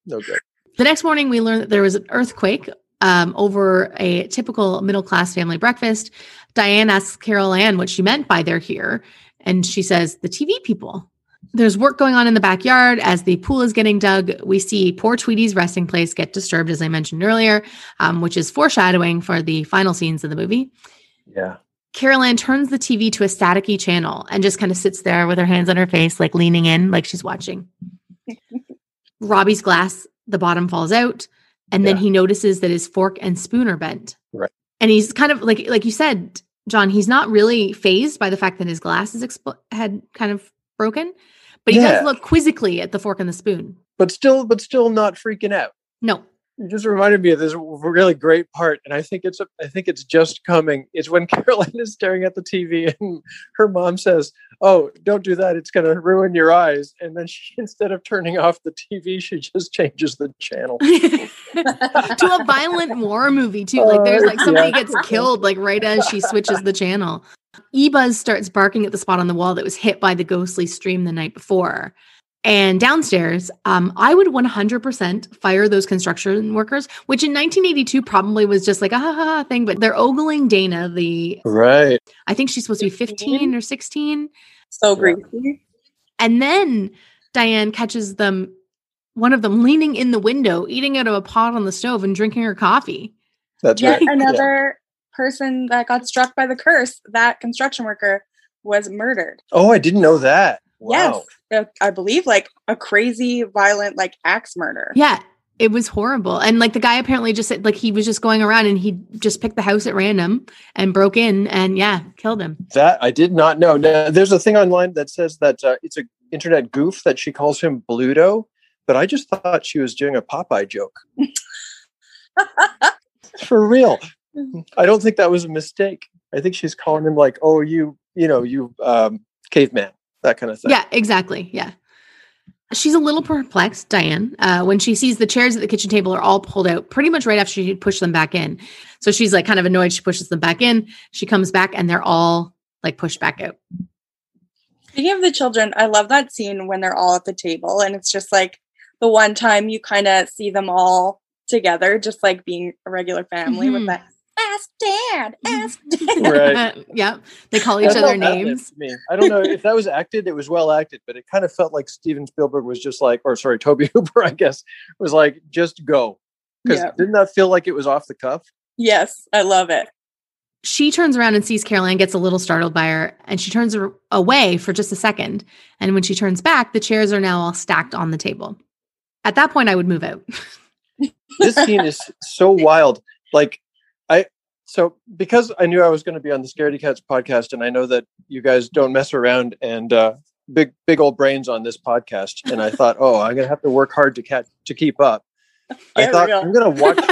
no good. The next morning, we learned that there was an earthquake um, over a typical middle-class family breakfast. Diane asks Carol Ann what she meant by they're here. And she says, the T V people. There's work going on in the backyard as the pool is getting dug. We see poor Tweety's resting place get disturbed, as I mentioned earlier, um, which is foreshadowing for the final scenes of the movie. Yeah. Carol Ann turns the T V to a staticky channel and just kind of sits there with her hands on her face, like leaning in, like she's watching. Robbie's glass, the bottom falls out. And then Yeah. he notices that his fork and spoon are bent. Right. And he's kind of like, like you said, John, he's not really fazed by the fact that his glass is expl- had kind of broken, but he Yeah. does look quizzically at the fork and the spoon. But still, but still not freaking out. No. It just reminded me of this really great part, and I think it's a, I think it's just coming. It's when Caroline is staring at the T V, and her mom says, "Oh, don't do that; it's going to ruin your eyes." And then she, instead of turning off the T V, she just changes the channel To a violent war movie too. Like there's like somebody Yeah. gets killed like right as she switches the channel. E-Buzz starts barking at the spot on the wall that was hit by the ghostly stream the night before. And downstairs, um, I would one hundred percent fire those construction workers, which in nineteen eighty-two probably was just like a ha ha ha thing, but they're ogling Dana, the, Right. I think she's supposed to be fifteen or sixteen. So greasy. And then Diane catches them, one of them leaning in the window, eating out of a pot on the stove and drinking her coffee. That's Yet right. another person that got struck by the curse, that construction worker, was murdered. Oh, I didn't know that. Wow. Yes. Uh, I believe like a crazy, violent, like axe murder. Yeah, it was horrible. And like the guy apparently just said, like he was just going around and he just picked the house at random and broke in and yeah, killed him. That I did not know. Now, there's a thing online that says that uh, it's an internet goof that she calls him Bluto, but I just thought she was doing a Popeye joke. For real. I don't think that was a mistake. I think she's calling him like, oh, you, you know, you um, caveman, that kind of thing. Yeah, exactly. Yeah. She's a little perplexed, Diane, uh, when she sees the chairs at the kitchen table are all pulled out pretty much right after she pushed them back in. So she's like kind of annoyed. She pushes them back in. She comes back and they're all like pushed back out. Speaking of the children, I love that scene when they're all at the table and it's just like the one time you kind of see them all together, just like being a regular family Mhm. with that ask dad, ask dad. Right. Yeah. They call each That's other all that meant names. to me. I don't know if that was acted. It was well acted, but it kind of felt like Steven Spielberg was just like, or sorry, Toby Hooper, I guess, was like, just go. Because Yeah. didn't that feel like it was off the cuff? Yes, I love it. She turns around and sees Caroline, gets a little startled by her, and she turns her away for just a second. And when she turns back, the chairs are now all stacked on the table. At that point, I would move out. This scene is so wild. Like, I, so because I knew I was going to be on the Scaredy Cats podcast, and I know that you guys don't mess around and uh, big, big old brains on this podcast. And I thought, oh, I'm going to have to work hard to catch, to keep up. I Get thought real. I'm going to watch.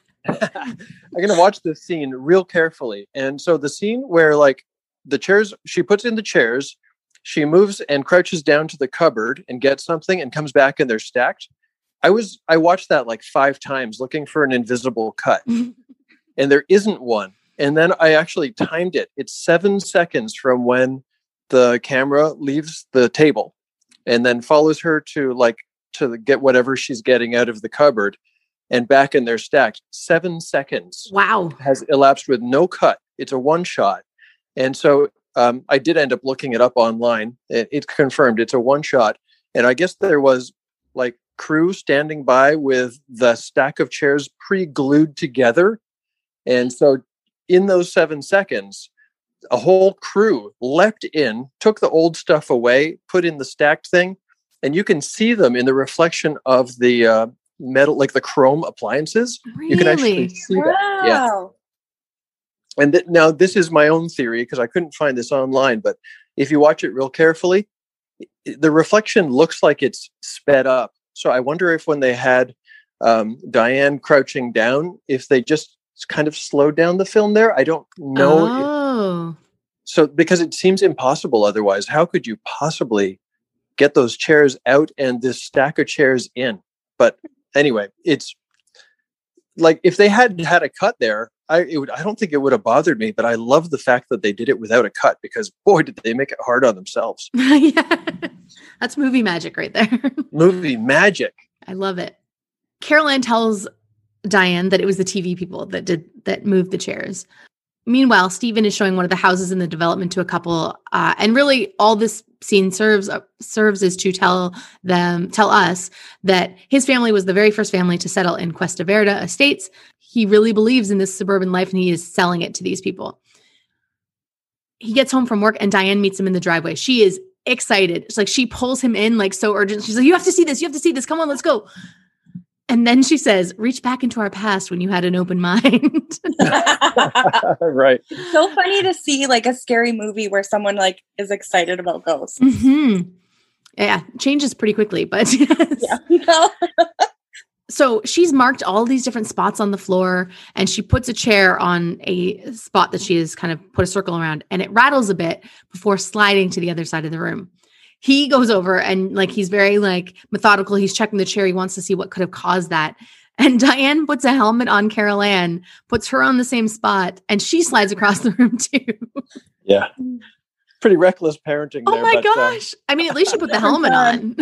I'm going to watch this scene real carefully. And so the scene where like the chairs, she puts in the chairs, she moves and crouches down to the cupboard and gets something and comes back and they're stacked. I was, I watched that like five times looking for an invisible cut and there isn't one. And then I actually timed it. It's seven seconds from when the camera leaves the table and then follows her to like, to get whatever she's getting out of the cupboard. And back in their stacked, seven seconds Wow. has elapsed with no cut. It's a one shot. And so um, I did end up looking it up online. It, it's confirmed it's a one shot. And I guess there was like crew standing by with the stack of chairs pre-glued together. And so in those seven seconds, a whole crew leapt in, took the old stuff away, put in the stacked thing. And you can see them in the reflection of the uh, metal, like the chrome appliances. Really? You can actually see that. Yeah. Wow. And th- now this is my own theory because I couldn't find this online, but if you watch it real carefully, i- the reflection looks like it's sped up. So I wonder if when they had um, Diane crouching down, if they just kind of slowed down the film there. I don't know. if- Oh. so because it seems impossible otherwise. How could you possibly get those chairs out and this stack of chairs in? But anyway, it's like if they had had a cut there, I it would, I don't think it would have bothered me. But I love the fact that they did it without a cut because boy, did they make it hard on themselves. Yeah. That's movie magic right there. Movie magic. I love it. Carol Ann tells Diane that it was the T V people that did that moved the chairs. Meanwhile, Stephen is showing one of the houses in the development to a couple, uh, and really all this scene serves uh, serves is to tell them, tell us that his family was the very first family to settle in Cuesta Verde Estates. He really believes in this suburban life, and he is selling it to these people. He gets home from work, and Diane meets him in the driveway. She is excited. It's like she pulls him in like so urgent. She's like, "You have to see this. You have to see this. Come on, let's go." And then she says, "Reach back into our past when you had an open mind." Right. It's so funny to see like a scary movie where someone like is excited about ghosts. Mm-hmm. Yeah, changes pretty quickly, but yes. Yeah. So she's marked all these different spots on the floor, and she puts a chair on a spot that she has kind of put a circle around, and it rattles a bit before sliding to the other side of the room. He goes over and like, he's very like methodical. He's checking the chair. He wants to see what could have caused that. And Diane puts a helmet on Carol Ann, puts her on the same spot, and she slides across the room too. Yeah. Pretty reckless parenting Oh there. my but, um, gosh. I mean, at least she put the helmet on.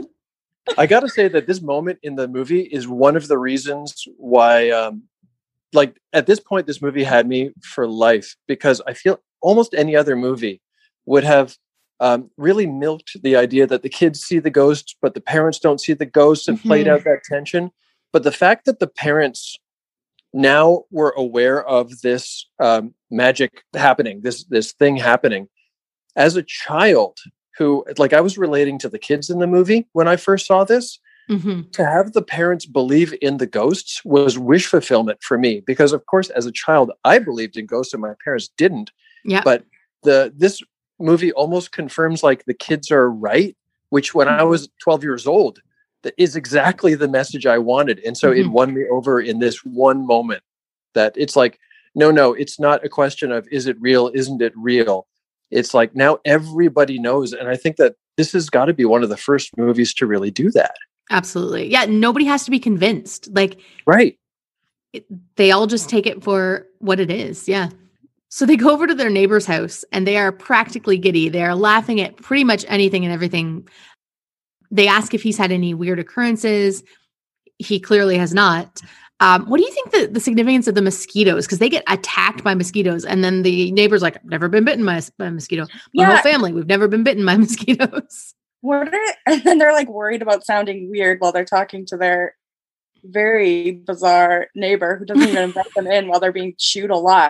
I got to say that this moment in the movie is one of the reasons why, um, like at this point, this movie had me for life, because I feel almost any other movie would have um, really milked the idea that the kids see the ghosts, but the parents don't see the ghosts, and mm-hmm. played out that tension. But the fact that the parents now were aware of this um, magic happening, this this thing happening, as a child who, like, I was relating to the kids in the movie when I first saw this. Mm-hmm. To have the parents believe in the ghosts was wish fulfillment for me, because of course, as a child, I believed in ghosts and my parents didn't. Yeah. But the this movie almost confirms like the kids are right, which when mm-hmm. I was twelve years old, that is exactly the message I wanted. And so mm-hmm. it won me over in this one moment, that it's like, no, no, it's not a question of, is it real? Isn't it real? It's like, now everybody knows. And I think that this has got to be one of the first movies to really do that. Absolutely. Yeah. Nobody has to be convinced. Like, right. It, they all just take it for what it is. Yeah. So they go over to their neighbor's house, and they are practically giddy. They are laughing at pretty much anything and everything. They ask if he's had any weird occurrences. He clearly has not. Um, what do you think the, the significance of the mosquitoes? Because they get attacked by mosquitoes, and then the neighbor's like, "I've never been bitten by, by a mosquito. My yeah. whole family, we've never been bitten by mosquitoes." What are, and then they're like worried about sounding weird while they're talking to their very bizarre neighbor who doesn't even invite them in while they're being chewed alive.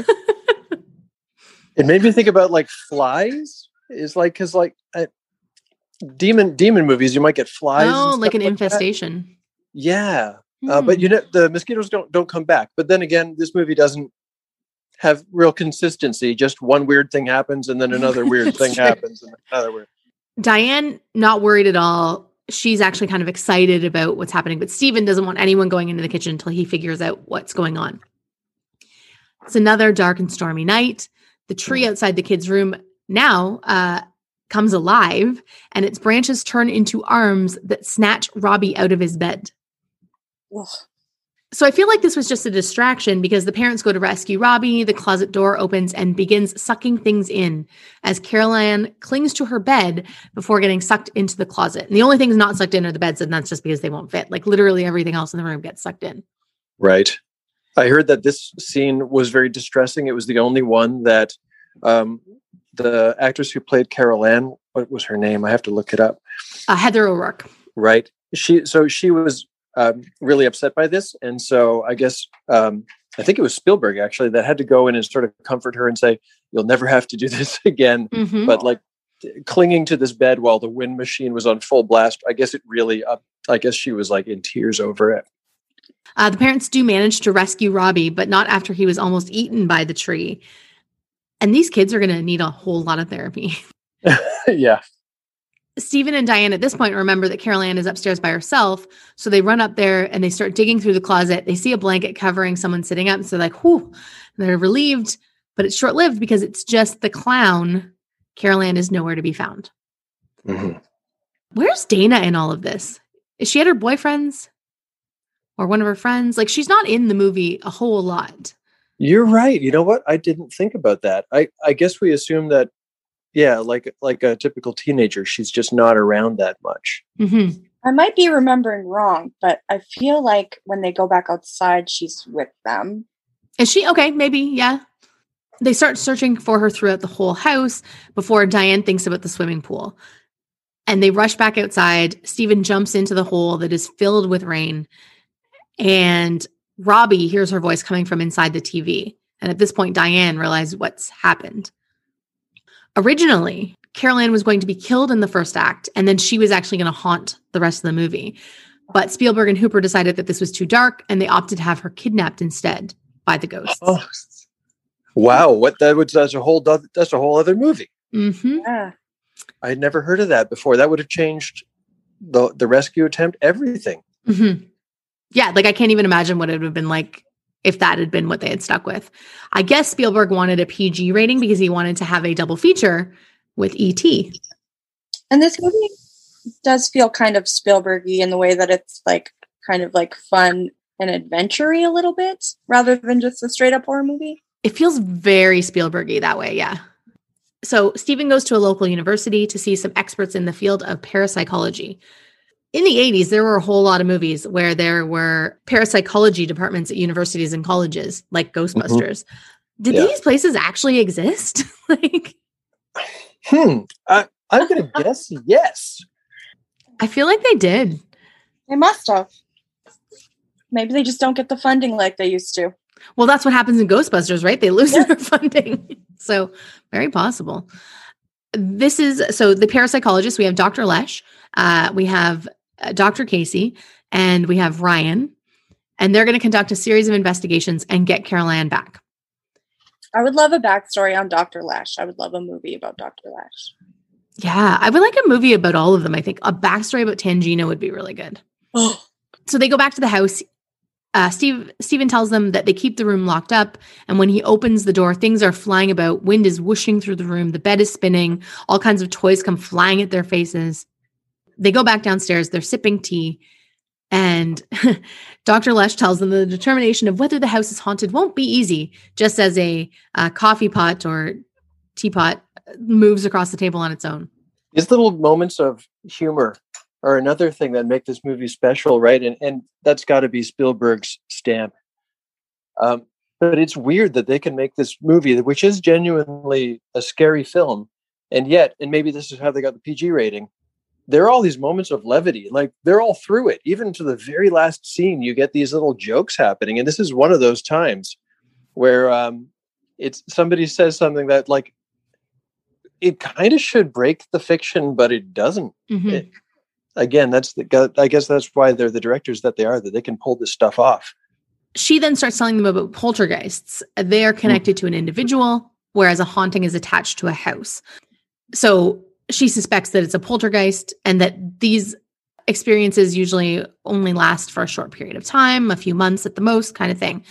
It made me think about like flies. Is like, because like I, demon demon movies, you might get flies. Oh, like an like infestation. That. Yeah. Uh, but you know, the mosquitoes don't don't come back. But then again, this movie doesn't have real consistency. Just one weird thing happens, and then another weird thing true. happens, and another weird. Diane, not worried at all. She's actually kind of excited about what's happening, but Stephen doesn't want anyone going into the kitchen until he figures out what's going on. It's another dark and stormy night. The tree outside the kids' room now uh, comes alive, and its branches turn into arms that snatch Robbie out of his bed. Ugh. So I feel like this was just a distraction, because the parents go to rescue Robbie. The closet door opens and begins sucking things in as Carol Ann clings to her bed before getting sucked into the closet. And the only things not sucked in are the beds, and that's just because they won't fit. Like literally everything else in the room gets sucked in. Right. I heard that this scene was very distressing. It was the only one that um, the actress who played Carol Ann, what was her name? I have to look it up. Uh, Heather O'Rourke. Right. She. So she was Um, really upset by this, and so I guess um, I think it was Spielberg actually that had to go in and sort of comfort her and say, "You'll never have to do this again." Mm-hmm. But like t- clinging to this bed while the wind machine was on full blast, I guess it really. Uh, I guess she was like in tears over it. Uh, the parents do manage to rescue Robbie, but not after he was almost eaten by the tree. And these kids are going to need a whole lot of therapy. Yeah. Stephen and Diane at this point remember that Carol Ann is upstairs by herself. So they run up there and they start digging through the closet. They see a blanket covering someone sitting up. So they're like, whew, they're relieved, but it's short lived because it's just the clown. Carol Ann is nowhere to be found. Mm-hmm. Where's Dana in all of this? Is she at her boyfriend's or one of her friends? Like, she's not in the movie a whole lot. You're right. You know what? I didn't think about that. I, I guess we assume that, yeah, like like a typical teenager, she's just not around that much. Mm-hmm. I might be remembering wrong, but I feel like when they go back outside, she's with them. Is she? Okay, maybe, yeah. They start searching for her throughout the whole house before Diane thinks about the swimming pool. And they rush back outside. Stephen jumps into the hole that is filled with rain. And Robbie hears her voice coming from inside the T V. And at this point, Diane realizes what's happened. Originally, Carol Ann was going to be killed in the first act, and then she was actually going to haunt the rest of the movie. But Spielberg and Hooper decided that this was too dark, and they opted to have her kidnapped instead by the ghosts. Oh. Wow, what that would that's a whole that's a whole other movie. Mm-hmm. Yeah. I had never heard of that before. That would have changed the the rescue attempt, everything. Mm-hmm. Yeah, like I can't even imagine what it would have been like if that had been what they had stuck with. I guess Spielberg wanted a P G rating because he wanted to have a double feature with E T. And this movie does feel kind of Spielberg-y in the way that it's like kind of like fun and adventure-y a little bit rather than just a straight up horror movie. It feels very Spielberg-y that way, yeah. So Stephen goes to a local university to see some experts in the field of parapsychology. In the eighties, there were a whole lot of movies where there were parapsychology departments at universities and colleges, like Ghostbusters. Mm-hmm. Did yeah. these places actually exist? like, hmm. I, I'm going to guess yes. I feel like they did. They must have. Maybe they just don't get the funding like they used to. Well, that's what happens in Ghostbusters, right? They lose yeah. their funding. So very possible. This is, so the parapsychologist, we have Doctor Lesh, uh, we have uh, Doctor Casey, and we have Ryan, and they're going to conduct a series of investigations and get Carol Ann back. I would love a backstory on Doctor Lesh. I would love a movie about Doctor Lesh. Yeah, I would like a movie about all of them. I think a backstory about Tangina would be really good. So they go back to the house. Uh, Steve Stephen tells them that they keep the room locked up, and when he opens the door, things are flying about. Wind is whooshing through the room. The bed is spinning. All kinds of toys come flying at their faces. They go back downstairs. They're sipping tea, and Doctor Lesh tells them the determination of whether the house is haunted won't be easy, just as a uh, coffee pot or teapot moves across the table on its own. These little moments of humor are another thing that make this movie special, right? And and that's got to be Spielberg's stamp. Um, but it's weird that they can make this movie, which is genuinely a scary film, and yet, and maybe this is how they got the P G rating, there are all these moments of levity. Like, they're all through it. Even to the very last scene, you get these little jokes happening. And this is one of those times where um, it's somebody says something that, like, it kind of should break the fiction, but it doesn't. Mm-hmm. It, Again, that's the. I guess that's why they're the directors that they are, that they can pull this stuff off. She then starts telling them about poltergeists. They are connected mm-hmm. to an individual, whereas a haunting is attached to a house. So she suspects that it's a poltergeist and that these experiences usually only last for a short period of time, a few months at the most, kind of thing.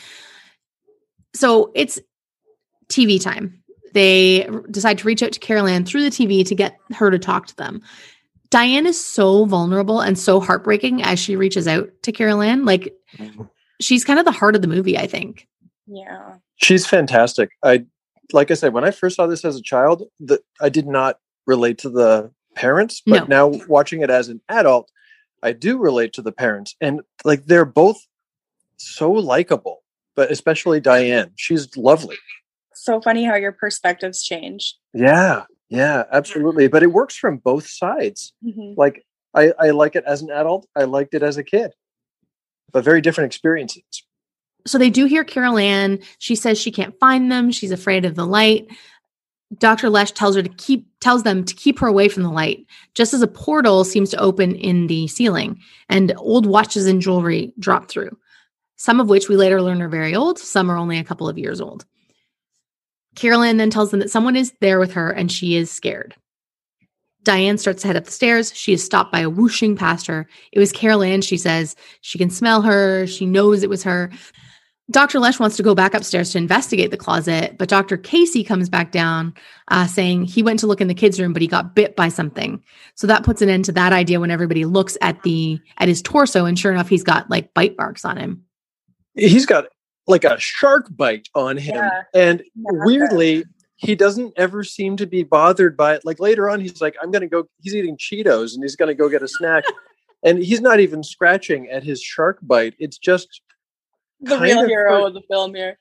So it's T V time. They decide to reach out to Carol Ann through the T V to get her to talk to them. Diane is so vulnerable and so heartbreaking as she reaches out to Carol Ann. Like, she's kind of the heart of the movie, I think. Yeah. She's fantastic. I, like I said, when I first saw this as a child, the, I did not relate to the parents, but no. now watching it as an adult, I do relate to the parents. And like, they're both so likable, but especially Diane. She's lovely. So funny how your perspectives change. Yeah. Yeah, absolutely. But it works from both sides. Mm-hmm. Like, I, I like it as an adult. I liked it as a kid. But very different experiences. So they do hear Carol Ann. She says she can't find them. She's afraid of the light. Doctor Lesh tells her to keep tells them to keep her away from the light, just as a portal seems to open in the ceiling and old watches and jewelry drop through, some of which we later learn are very old. Some are only a couple of years old. Carol Ann then tells them that someone is there with her and she is scared. Diane starts to head up the stairs. She is stopped by a whooshing past her. It was Carol Ann, she says. She can smell her. She knows it was her. Doctor Lesh wants to go back upstairs to investigate the closet, but Doctor Casey comes back down uh, saying he went to look in the kids' room, but he got bit by something. So that puts an end to that idea when everybody looks at the at his torso, and sure enough, he's got like bite marks on him. He's got like a shark bite on him. Yeah. And weirdly, he doesn't ever seem to be bothered by it. Like later on, he's like, I'm going to go, he's eating Cheetos and he's going to go get a snack. And he's not even scratching at his shark bite. It's just The kind real of hero for- of the film here.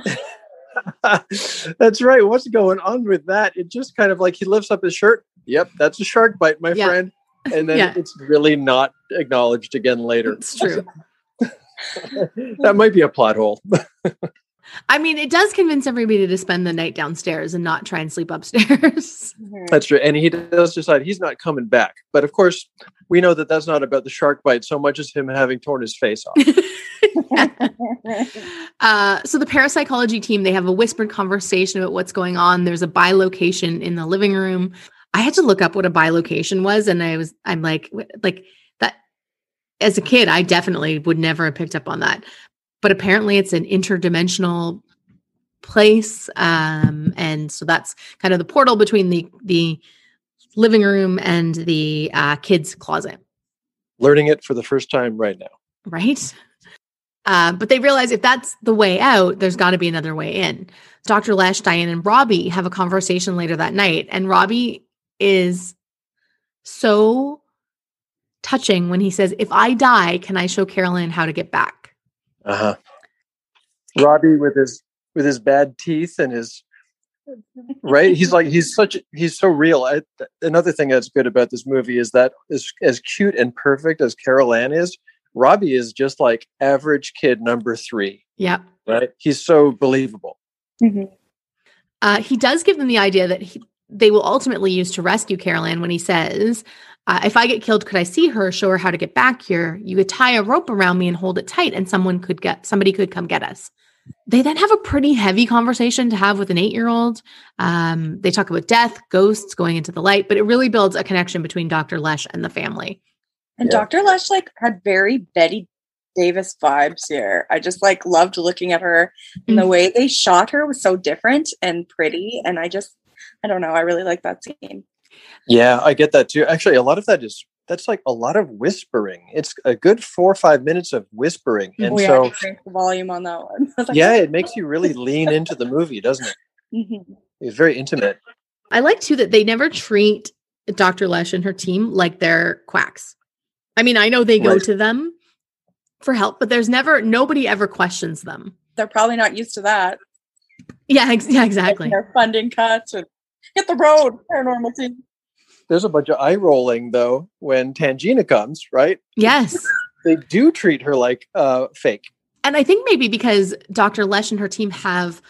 That's right. What's going on with that? It just kind of like he lifts up his shirt. Yep, that's a shark bite, my Yeah. friend. And then Yeah. it's really not acknowledged again later. It's true. That might be a plot hole. I mean, it does convince everybody to spend the night downstairs and not try and sleep upstairs. That's true. And he does decide he's not coming back. But of course, we know that that's not about the shark bite so much as him having torn his face off. uh, so the parapsychology team, they have a whispered conversation about what's going on. There's a bilocation in the living room. I had to look up what a bilocation was. And I was, I'm like, wh- like that as a kid, I definitely would never have picked up on that. But apparently it's an interdimensional place. Um, and so that's kind of the portal between the, the living room and the uh, kids' closet. Learning it for the first time right now. Right? Uh, but they realize if that's the way out, there's got to be another way in. Doctor Lesh, Diane, and Robbie have a conversation later that night. And Robbie is so touching when he says, if I die, can I show Carolyn how to get back? Uh-huh. Robbie with his with his bad teeth and his right. He's like he's such he's so real. I, another thing that's good about this movie is that as as cute and perfect as Carol Ann is, Robbie is just like average kid number three. Yep. Right. He's so believable. Mm-hmm. Uh, he does give them the idea that he, they will ultimately use to rescue Carol Ann when he says, uh, if I get killed, could I see her, show her how to get back here? You could tie a rope around me and hold it tight and someone could get, somebody could come get us. They then have a pretty heavy conversation to have with an eight-year-old. Um, they talk about death, ghosts, going into the light, but it really builds a connection between Doctor Lesh and the family. And Yeah. Doctor Lesh like had very Betty Davis vibes here. I just like loved looking at her, and the Mhm. way they shot her was so different and pretty. And I just, I don't know, I really like that scene. Yeah, I get that too. Actually, a lot of that is that's like a lot of whispering. It's a good four or five minutes of whispering, and Oh, yeah, so I cranked the volume on that one. I was like, yeah, it makes you really lean into the movie, doesn't it? Mhm. It's very intimate. I like too that they never treat Doctor Lesh and her team like they're quacks. I mean, I know they go Right. to them for help, but there's never, nobody ever questions them. They're probably not used to that. Yeah, ex- yeah, exactly. Their funding cuts and hit the road, paranormal team. There's a bunch of eye rolling though when Tangina comes, right? Yes. They do treat her like uh, fake. And I think maybe because Doctor Lesh and her team have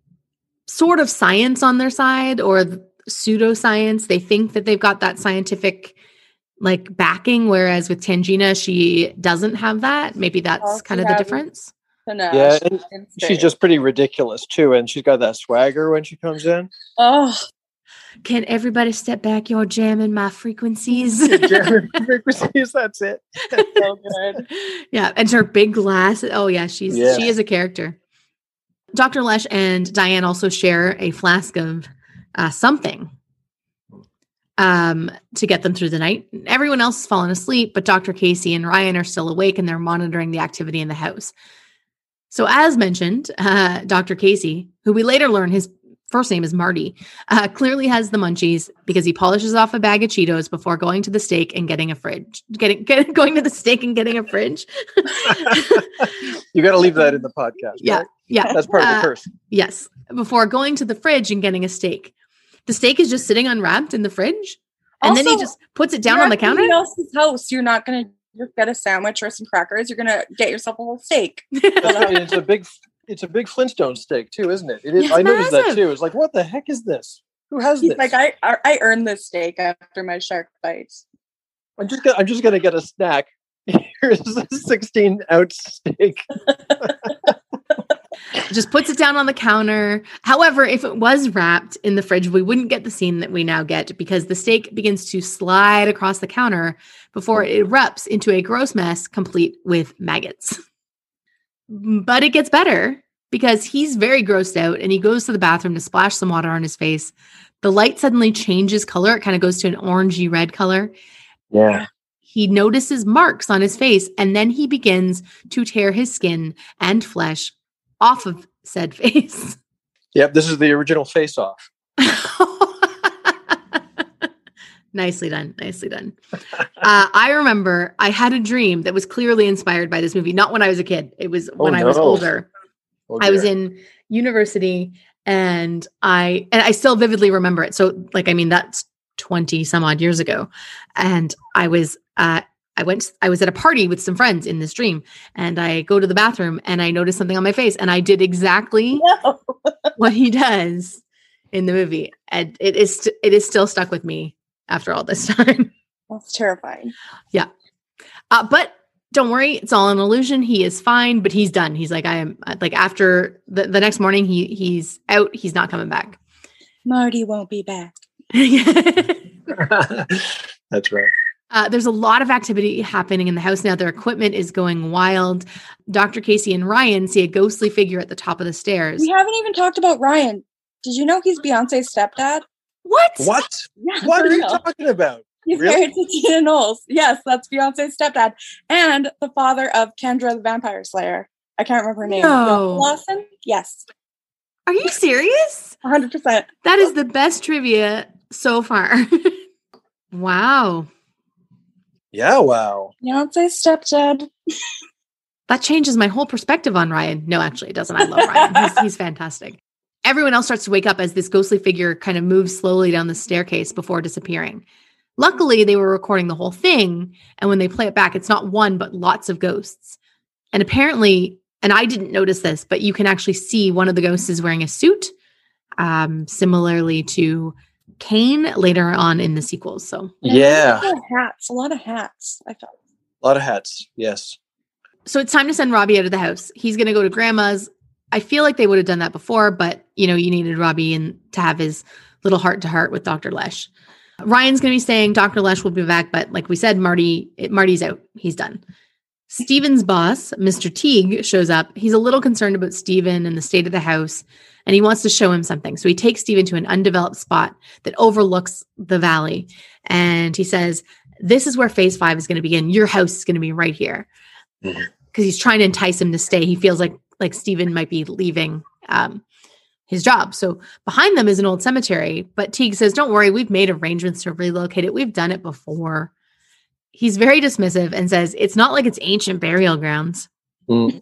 sort of science on their side or pseudoscience, they think that they've got that scientific like backing, whereas with Tangina, she doesn't have that. Maybe that's Oh, kind she of the hasn't. difference. So no, Yeah, she and didn't She's stay. just pretty ridiculous too, and she's got that swagger when she comes in. oh, Can everybody step back? You're jamming my frequencies. German frequencies, that's it. so good. Yeah, and her big glasses. Oh yeah, she's Yeah. she is a character. Doctor Lesh and Diane also share a flask of uh, something um, to get them through the night. Everyone else has fallen asleep, but Doctor Casey and Ryan are still awake and they're monitoring the activity in the house. So, as mentioned, uh, Doctor Casey, who we later learn his first name is Marty, uh, clearly has the munchies because he polishes off a bag of Cheetos before going to the steak and getting a fridge. Getting, get, going to the steak and getting a fridge. You got to leave that in the podcast. Yeah, right? yeah. That's part of the Uh, curse. Yes, before going to the fridge and getting a steak. The steak is just sitting unwrapped in the fridge, and then he Also, just puts it down You're on the at counter. somebody else's house. You're not gonna just get a sandwich or some crackers. You're gonna get yourself a whole steak. That's right. It's a big, it's a big Flintstone steak too, isn't it? It is. It's I noticed massive. that too. It's like, what the heck is this? Who has He's this? like, I, I I earned this steak after my shark bite. I'm just gonna, I'm just gonna get a snack. Here's a sixteen ounce steak. Just puts it down on the counter. However, if it was wrapped in the fridge, we wouldn't get the scene that we now get because the steak begins to slide across the counter before it erupts into a gross mess complete with maggots. But it gets better because he's very grossed out and he goes to the bathroom to splash some water on his face. The light suddenly changes color. It kind of goes to an orangey red color. Yeah. He notices marks on his face and then he begins to tear his skin and flesh off of said face. Yep. This is the original Face Off. Nicely done. Nicely done. uh, I remember I had a dream that was clearly inspired by this movie. Not when I was a kid. It was when Oh, I was no. older. Oh, I was dear. in university and I, and I still vividly remember it. So like, I mean, that's twenty some odd years ago. And I was, uh, I went, I was at a party with some friends in this dream and I go to the bathroom and I noticed something on my face and I did exactly No. what he does in the movie. And it is, st- it is still stuck with me after all this time. That's terrifying. Yeah. Uh, but don't worry. It's all an illusion. He is fine, but he's done. He's like, I am like after the, the next morning, he he's out. He's not coming back. Marty won't be back. That's right. Uh, there's a lot of activity happening in the house now. Their equipment is going wild. Doctor Casey and Ryan see a ghostly figure at the top of the stairs. We haven't even talked about Ryan. Did you know he's Beyonce's stepdad? What? What? Yeah, What for are you real. talking about? He's Really? married to Tina Knowles. Yes, that's Beyonce's stepdad. And the father of Kendra the Vampire Slayer. I can't remember her name. No. Lawson? Yes. Are you serious? one hundred percent. That is the best trivia so far. Wow. Yeah, wow. Beyonce's stepdad. That changes my whole perspective on Ryan. No, actually, it doesn't. I love Ryan. He's, he's fantastic. Everyone else starts to wake up as this ghostly figure kind of moves slowly down the staircase before disappearing. Luckily, they were recording the whole thing. And when they play it back, it's not one, but lots of ghosts. And apparently, and I didn't notice this, but you can actually see one of the ghosts is wearing a suit, um, similarly to Kane later on in the sequels. So, Yeah. A lot of hats. A lot of hats, I felt. A lot of hats. Yes. so it's time to send Robbie out of the house. He's going to go to grandma's. I feel like they would have done that before, but you know, you needed Robbie in to have his little heart to heart with Doctor Lesh. Ryan's going to be staying. Doctor Lesh will be back, but like we said, Marty, Marty's out. He's done. Steven's boss, Mister Teague, shows up. He's a little concerned about Steven and the state of the house, and he wants to show him something. So he takes Steven to an undeveloped spot that overlooks the valley, and he says, "This is where Phase Five is going to begin. Your house is going to be right here." Because mm-hmm. he's trying to entice him to stay. He feels like like Steven might be leaving um, his job. So behind them is an old cemetery, but Teague says, "Don't worry, we've made arrangements to relocate it. We've done it before." He's very dismissive and says, "It's not like it's ancient burial grounds." Mm.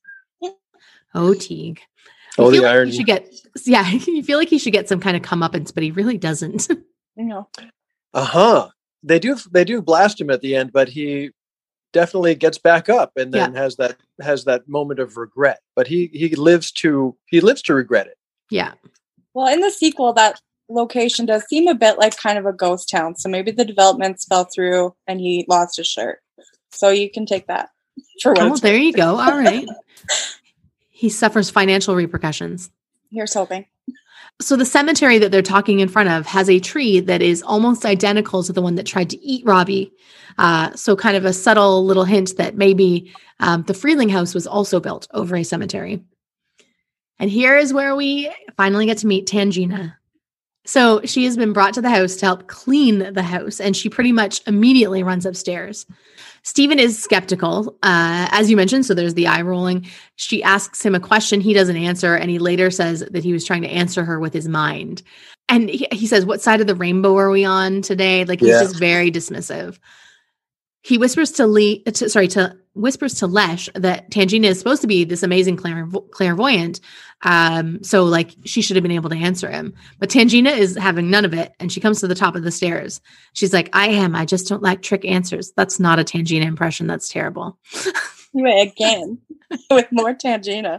Oh, Teague. Oh, the like irony. He should get, yeah, you feel like he should get some kind of comeuppance, but he really doesn't. No. Uh-huh. They do they do blast him at the end, but he definitely gets back up and then Yeah. has that has that moment of regret. But he he lives to he lives to regret it. Yeah. Well, in the sequel, that location does seem a bit like kind of a ghost town. So maybe the developments fell through and he lost his shirt. So you can take that for what Oh, it's there you go. All right. He suffers financial repercussions. Here's hoping. So the cemetery that they're talking in front of has a tree that is almost identical to the one that tried to eat Robbie. Uh, so kind of a subtle little hint that maybe um, the Freeling house was also built over a cemetery. And here is where we finally get to meet Tangina. So she has been brought to the house to help clean the house, and she pretty much immediately runs upstairs. Stephen is skeptical, uh, as you mentioned, so there's the eye rolling. She asks him a question, he doesn't answer, and he later says that he was trying to answer her with his mind. And he, he says, "What side of the rainbow are we on today?" Like he's Yeah. just very dismissive. He whispers to Lee, to, sorry, to whispers to Lesh that Tangina is supposed to be this amazing clairvo- clairvoyant. Um, so like she should have been able to answer him, but Tangina is having none of it. And she comes to the top of the stairs. She's like, "I am, I just don't like trick answers." That's not a Tangina impression. That's terrible. Anyway, again, with more Tangina.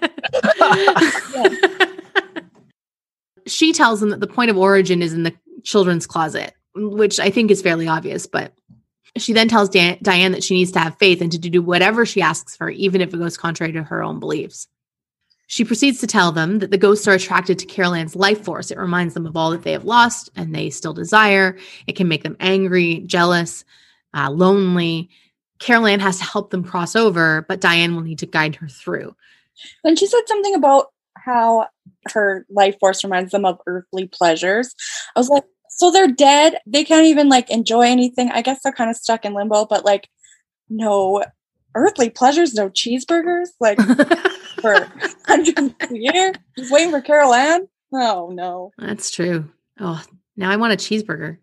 Yeah. She tells him that the point of origin is in the children's closet, which I think is fairly obvious, but she then tells Dan- Diane that she needs to have faith and to do whatever she asks for, even if it goes contrary to her own beliefs. She proceeds to tell them that the ghosts are attracted to Carol Ann's life force. It reminds them of all that they have lost and they still desire. It can make them angry, jealous, uh, lonely. Carol Ann has to help them cross over, but Diane will need to guide her through. Then she said something about how her life force reminds them of earthly pleasures. I was like, so they're dead. They can't even like enjoy anything. I guess they're kind of stuck in limbo, but like no earthly pleasures, no cheeseburgers, like for hundreds a year. Just waiting for Carol Ann. Oh no. That's true. Oh, now I want a cheeseburger.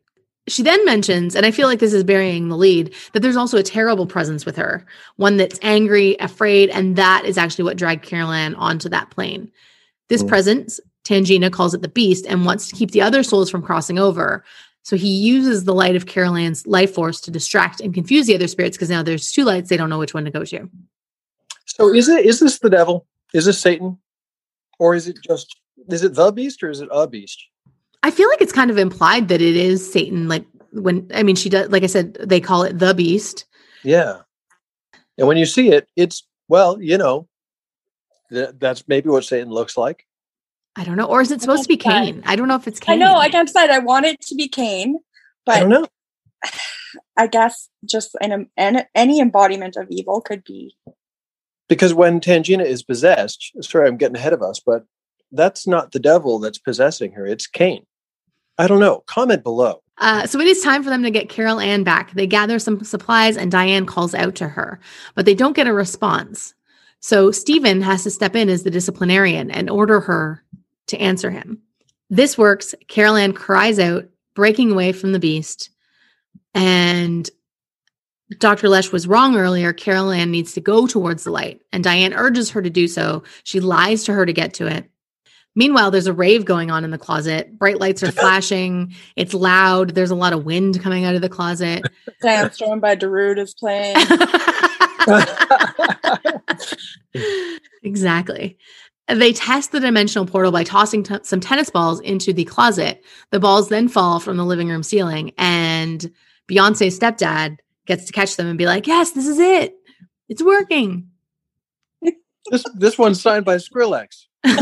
She then mentions, and I feel like this is burying the lead, that there's also a terrible presence with her, one that's angry, afraid, and that is actually what dragged Carol Ann onto that plane. This mm. presence, Tangina calls it the Beast and wants to keep the other souls from crossing over. So he uses the light of Carol Ann's life force to distract and confuse the other spirits because now there's two lights, they don't know which one to go to. So is it is this the devil? Is this Satan? Or is it just, is it the Beast or is it a beast? I feel like it's kind of implied that it is Satan. Like when, I mean, she does, like I said, they call it the Beast. Yeah. And when you see it, it's, well, you know, th- that's maybe what Satan looks like. I don't know. Or is it supposed to be Cain? I don't know if it's Cain. I know. I can't decide. I want it to be Cain, but I don't know. I guess just an, an any embodiment of evil could be. Because when Tangina is possessed, sorry, I'm getting ahead of us, but that's not the devil that's possessing her. It's Cain. I don't know. Comment below. Uh, so it is time for them to get Carol Ann back. They gather some supplies and Diane calls out to her, but they don't get a response. So Stephen has to step in as the disciplinarian and order her to answer him. This works. Carol Ann cries out, breaking away from the Beast. And Doctor Lesh was wrong earlier. Carol Ann needs to go towards the light, and Diane urges her to do so. She lies to her to get to it. Meanwhile, there's a rave going on in the closet. Bright lights are flashing. It's loud. There's a lot of wind coming out of the closet. Sandstorm by Darude is playing. Exactly. They test the dimensional portal by tossing t- some tennis balls into the closet. The balls then fall from the living room ceiling, and Beyonce's stepdad gets to catch them and be like, yes, this is it. It's working. This this one's signed by Skrillex.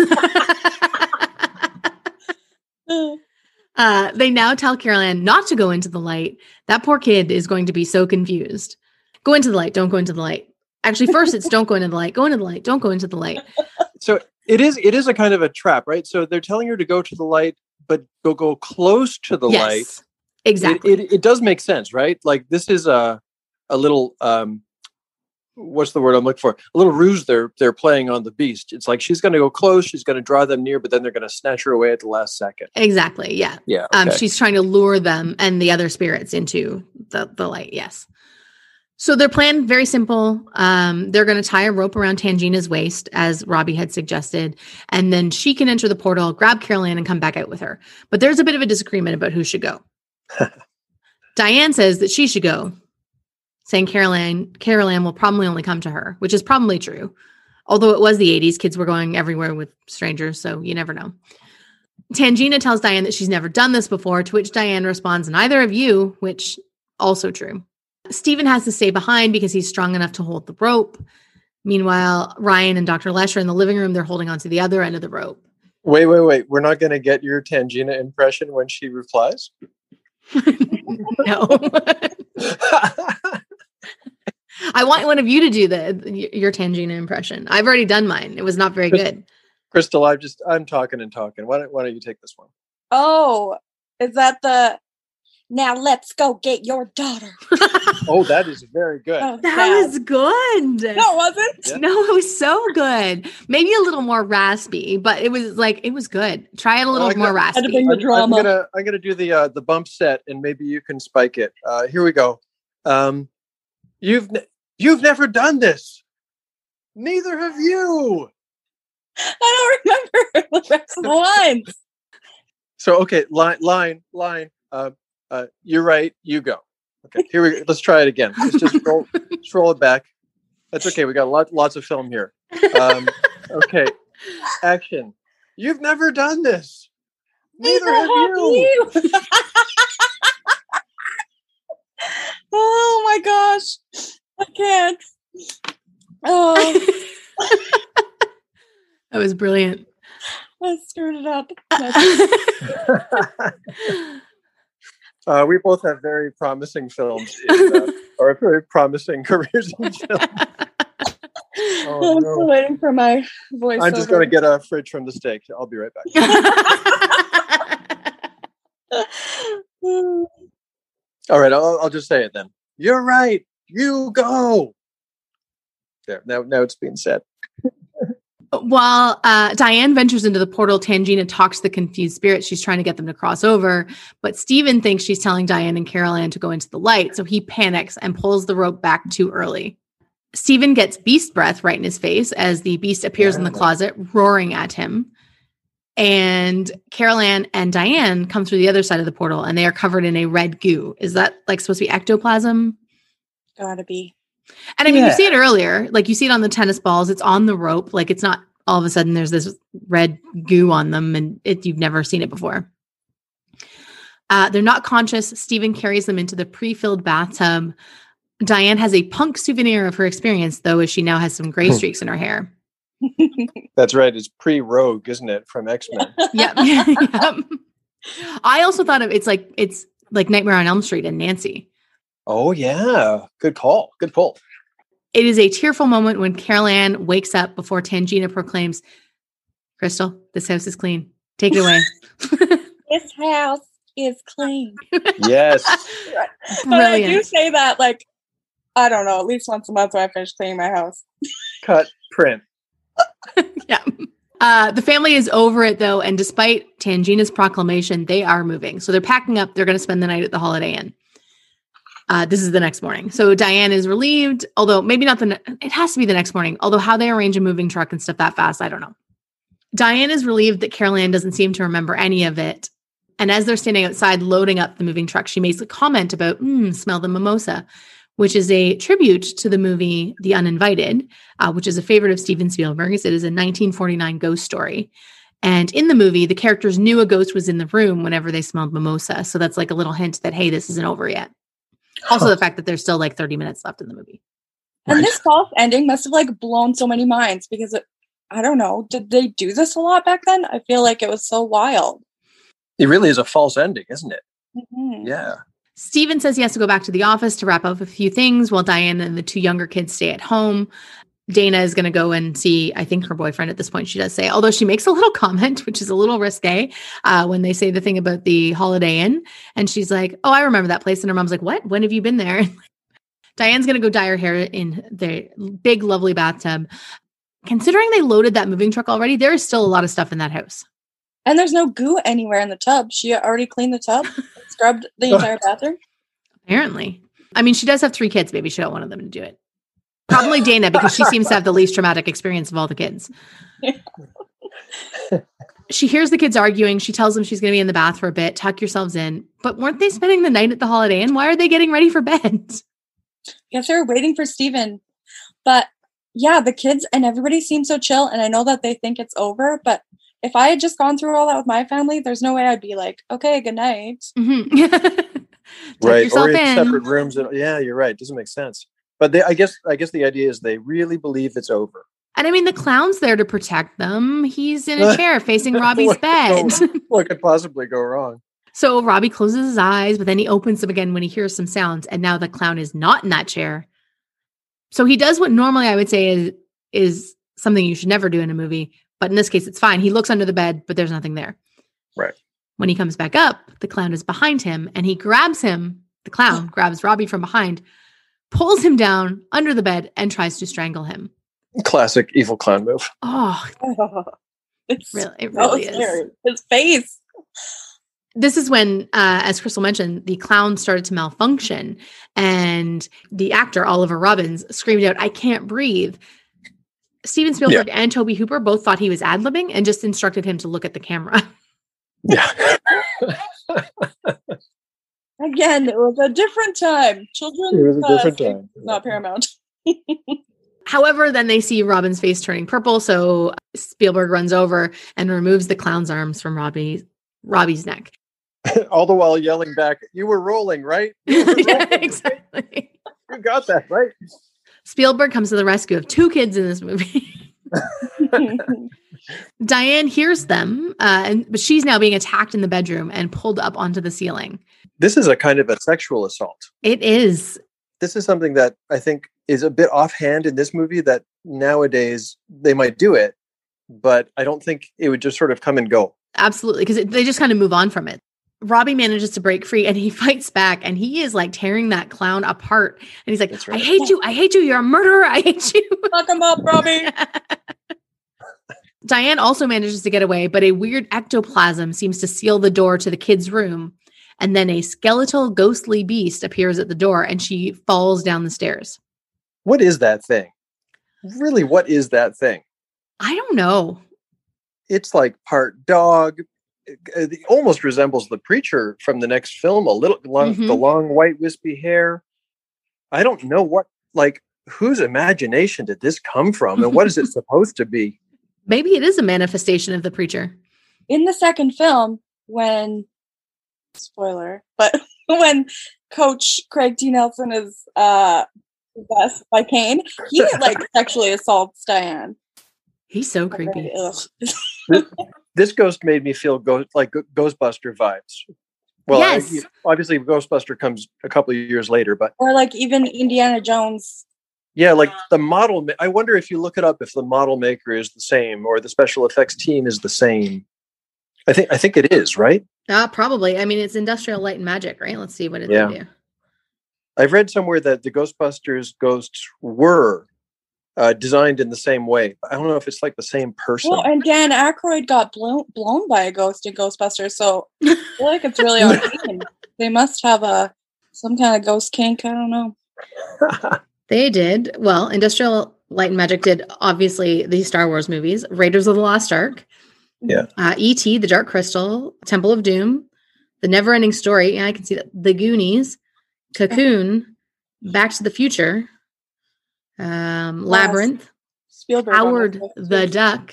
uh, they now tell Carol Ann not to go into the light. That poor kid is going to be so confused. Go into the light. Don't go into the light. Actually, first it's don't go into the light. Go into the light. Don't go into the light. So it is it is a kind of a trap, right? So they're telling her to go to the light, but go go close to the yes, light. Exactly. It, it, it does make sense, right? Like this is a a little um, what's the word I'm looking for? A little ruse they're they're playing on the Beast. It's like she's going to go close, she's going to draw them near, but then they're going to snatch her away at the last second. Exactly. Yeah. Yeah. Okay. Um, she's trying to lure them and the other spirits into the the light. Yes. So their plan, very simple. Um, they're going to tie a rope around Tangina's waist, as Robbie had suggested, and then she can enter the portal, grab Carol Ann, and come back out with her. But there's a bit of a disagreement about who should go. Diane says that she should go, saying Carol Ann, Carol Ann will probably only come to her, which is probably true. Although it was the eighties, kids were going everywhere with strangers, so you never know. Tangina tells Diane that she's never done this before, to which Diane responds, neither of you, which also true. Stephen has to stay behind because he's strong enough to hold the rope. Meanwhile, Ryan and Doctor Lesh are in the living room. They're holding onto the other end of the rope. Wait, wait, wait. We're not going to get your Tangina impression when she replies? No. I want one of you to do the your Tangina impression. I've already done mine. It was not very good. Crystal, I'm just, I'm talking and talking. Why don't, why don't you take this one? Oh, is that the... Now let's go get your daughter. Oh, that is very good. Oh, that yeah. was good. No, it wasn't. Yeah. No, it was so good. Maybe a little more raspy, but it was like it was good. Try it a little Oh, more got- raspy. Had to bring the I'm, I'm drama. gonna, I'm gonna do the uh, the bump set, and maybe you can spike it. Uh, here we go. Um, you've ne- you've never done this. Neither have you. I don't remember the rest of the lines. So okay, line, line, line. Uh, uh, you're right. You go. Okay, here we go. Let's try it again. Let's just roll, just roll it back. That's okay. We got lot, lots of film here. Um, okay, action. You've never done this. Neither have you. you. Oh my gosh. I can't. Oh, That was brilliant. I screwed it up. Uh, we both have very promising films, in, uh, or very promising careers in film. Oh, I'm no. still waiting for my voice. I'm just going to get a fridge from the steak. I'll be right back. All right, I'll, I'll just say it then. You're right. You go. There. Now, now it's being said. While uh, Diane ventures into the portal, Tangina talks to the confused spirits. She's trying to get them to cross over, but Steven thinks she's telling Diane and Carol Ann to go into the light, so he panics and pulls the rope back too early. Steven gets beast breath right in his face as the beast appears yeah. in the closet, roaring at him. And Carol Ann and Diane come through the other side of the portal, and they are covered in a red goo. Is that like supposed to be ectoplasm? Gotta be. And I mean, Yeah. you see it earlier, like you see it on the tennis balls. It's on the rope. Like it's not all of a sudden there's this red goo on them and it, you've never seen it before. Uh, they're not conscious. Steven carries them into the pre-filled bathtub. Diane has a punk souvenir of her experience, though, as she now has some gray streaks in her hair. That's right. It's pre-Rogue, isn't it, from X-Men? Yep. Yep. I also thought of it's like it's like Nightmare on Elm Street and Nancy. Oh, yeah. Good call. Good pull. It is a tearful moment when Carol Ann wakes up before Tangina proclaims, Crystal, this house is clean. Take it away. This house is clean. Yes. But I do Brilliant. say that, like, I don't know, at least once a month when I finish cleaning my house. Cut, print. Yeah. Uh, the family is over it, though, and despite Tangina's proclamation, they are moving. So they're packing up. They're going to spend the night at the Holiday Inn. Uh, this is the next morning. So Diane is relieved, although maybe not the, ne- it has to be the next morning. Although how they arrange a moving truck and stuff that fast, I don't know. Diane is relieved that Carol Ann doesn't seem to remember any of it. And as they're standing outside loading up the moving truck, she makes a comment about, mm, smell the mimosa, which is a tribute to the movie The Uninvited, uh, which is a favorite of Steven Spielberg's. It is a nineteen forty-nine ghost story. And in the movie, the characters knew a ghost was in the room whenever they smelled mimosa. So that's like a little hint that, hey, this isn't over yet. Also, the fact that there's still like thirty minutes left in the movie. And this false ending must have like blown so many minds because it, I don't know, did they do this a lot back then? I feel like it was so wild. It really is a false ending, isn't it? Mm-hmm. Yeah. Steven says he has to go back to the office to wrap up a few things while Diane and the two younger kids stay at home. Dana is going to go and see, I think, her boyfriend at this point, she does say, although she makes a little comment, which is a little risque, uh, when they say the thing about the Holiday Inn. And she's like, oh, I remember that place. And her mom's like, what? When have you been there? Diane's going to go dye her hair in the big, lovely bathtub. Considering they loaded that moving truck already, there is still a lot of stuff in that house. And there's no goo anywhere in the tub. She already cleaned the tub, scrubbed the entire bathroom. Apparently. I mean, she does have three kids. Maybe she got one of them to do it. Probably Dana, because she seems to have the least traumatic experience of all the kids. She hears the kids arguing. She tells them she's going to be in the bath for a bit. Tuck yourselves in. But weren't they spending the night at the Holiday Inn? Why are they getting ready for bed? Guess they were waiting for Steven. But yeah, the kids and everybody seems so chill. And I know that they think it's over. But if I had just gone through all that with my family, there's no way I'd be like, okay, good night. Mm-hmm. Right. Or in, in separate rooms. And, yeah, you're right. It doesn't make sense. But they, I guess I guess the idea is they really believe it's over. And I mean, the clown's there to protect them. He's in a chair facing Robbie's what, bed. What could possibly go wrong? So Robbie closes his eyes, but then he opens them again when he hears some sounds. And now the clown is not in that chair. So he does what normally I would say is, is something you should never do in a movie. But in this case, it's fine. He looks under the bed, but there's nothing there. Right. When he comes back up, the clown is behind him and he grabs him. The clown grabs Robbie from behind, pulls him down under the bed and tries to strangle him. Classic evil clown move. Oh, Oh, it's really, it so really scary. is. His face. This is when, uh, as Crystal mentioned, the clown started to malfunction and the actor, Oliver Robbins, screamed out, I can't breathe. Steven Spielberg yeah. and Toby Hooper both thought he was ad-libbing and just instructed him to look at the camera. Yeah. Again, it was a different time. Children, it was a different uh, time. Not paramount. However, then they see Robin's face turning purple, so Spielberg runs over and removes the clown's arms from Robbie, Robbie's neck. All the while yelling back, you were rolling, right? You were Yeah, rolling. exactly. You got that, right? Spielberg comes to the rescue of two kids in this movie. Diane hears them, uh, and but she's now being attacked in the bedroom and pulled up onto the ceiling. This is a kind of a sexual assault. It is. This is something that I think is a bit offhand in this movie that nowadays they might do it, but I don't think it would just sort of come and go. Absolutely, because they just kind of move on from it. Robbie manages to break free and he fights back and he is like tearing that clown apart. And he's like, right. I hate you. I hate you. You're a murderer. I hate you. Fuck him up, Robbie. Diane also manages to get away, but a weird ectoplasm seems to seal the door to the kids' room. And then a skeletal, ghostly beast appears at the door and she falls down the stairs. What is that thing? Really, what is that thing? I don't know. It's like part dog. It almost resembles the preacher from the next film a little. Long, Mhm. The long, white, wispy hair. I don't know what, like, whose imagination did this come from and what is it supposed to be? Maybe it is a manifestation of the preacher. In the second film, when spoiler, but when Coach Craig T. Nelson is uh possessed by Kane, he like sexually assaults Diane. He's so creepy. Ugh. This, this ghost made me feel go, like Ghostbuster vibes. Well, Yes. I, obviously Ghostbuster comes a couple of years later, but Or like even Indiana Jones. yeah, like the model. ma- I wonder if you look it up, if the model maker is the same or the special effects team is the same. I think I think it is, right? Uh, probably. I mean, it's Industrial Light and Magic, right? Let's see what it Yeah. they do. I've read somewhere that the Ghostbusters ghosts were uh, designed in the same way. I don't know if it's like the same person. Well, and Dan Aykroyd got blown blown by a ghost in Ghostbusters, so I feel like it's really on theme. They must have a some kind of ghost kink. I don't know. They did. Well, Industrial Light and Magic did, obviously, the Star Wars movies, Raiders of the Lost Ark, Yeah. uh, E T, The Dark Crystal, Temple of Doom, The Never-Ending Story, yeah, I can see that, The Goonies, Cocoon, Back to the Future, um, Labyrinth, Spielberg. Howard the Duck,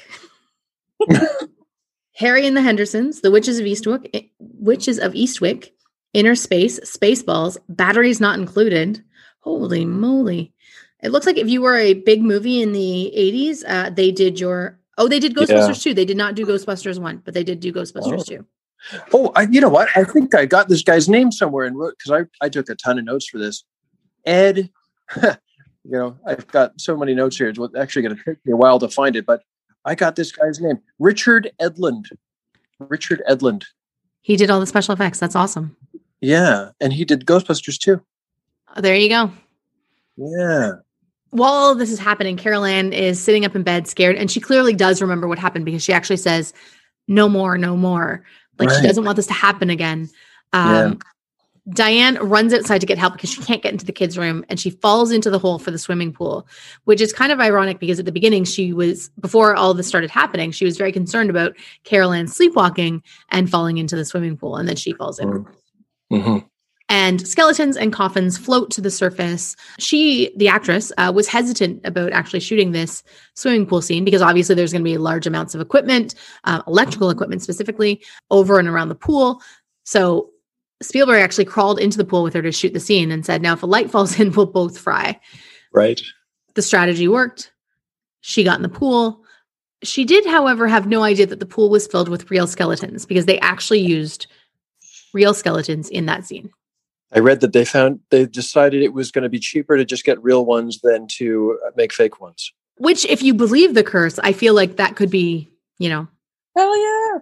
Harry and the Hendersons, The Witches of Eastwick, Witches of Eastwick, Inner Space, Spaceballs, Batteries Not Included. Holy moly. It looks like if you were a big movie in the eighties, uh, they did your, oh, they did Ghostbusters two. They did not do Ghostbusters one, but they did do Ghostbusters Oh. two. Oh, I, you know what? I think I got this guy's name somewhere and wrote, because I, I took a ton of notes for this. Ed, you know, I've got so many notes here. It's actually going to take me a while to find it, but I got this guy's name. Richard Edlund. Richard Edlund. He did all the special effects. That's awesome. Yeah. And he did Ghostbusters too. Oh, there you go. Yeah. While all of this is happening, Carol Ann is sitting up in bed scared, and she clearly does remember what happened because she actually says, no more, no more. Like Right. she doesn't want this to happen again. Um, Diane runs outside to get help because she can't get into the kids' room, and she falls into the hole for the swimming pool, which is kind of ironic because at the beginning she was, before all this started happening, she was very concerned about Carol Ann sleepwalking and falling into the swimming pool, and then she falls in. Mm-hmm. And skeletons and coffins float to the surface. She, the actress, uh, was hesitant about actually shooting this swimming pool scene because obviously there's going to be large amounts of equipment, uh, electrical equipment specifically, over and around the pool. So Spielberg actually crawled into the pool with her to shoot the scene and said, now if a light falls in, we'll both fry. Right. The strategy worked. She got in the pool. She did, however, have no idea that the pool was filled with real skeletons because they actually used real skeletons in that scene. I read that they found, they decided it was going to be cheaper to just get real ones than to make fake ones. Which, if you believe the curse, I feel like that could be, you know, Hell yeah.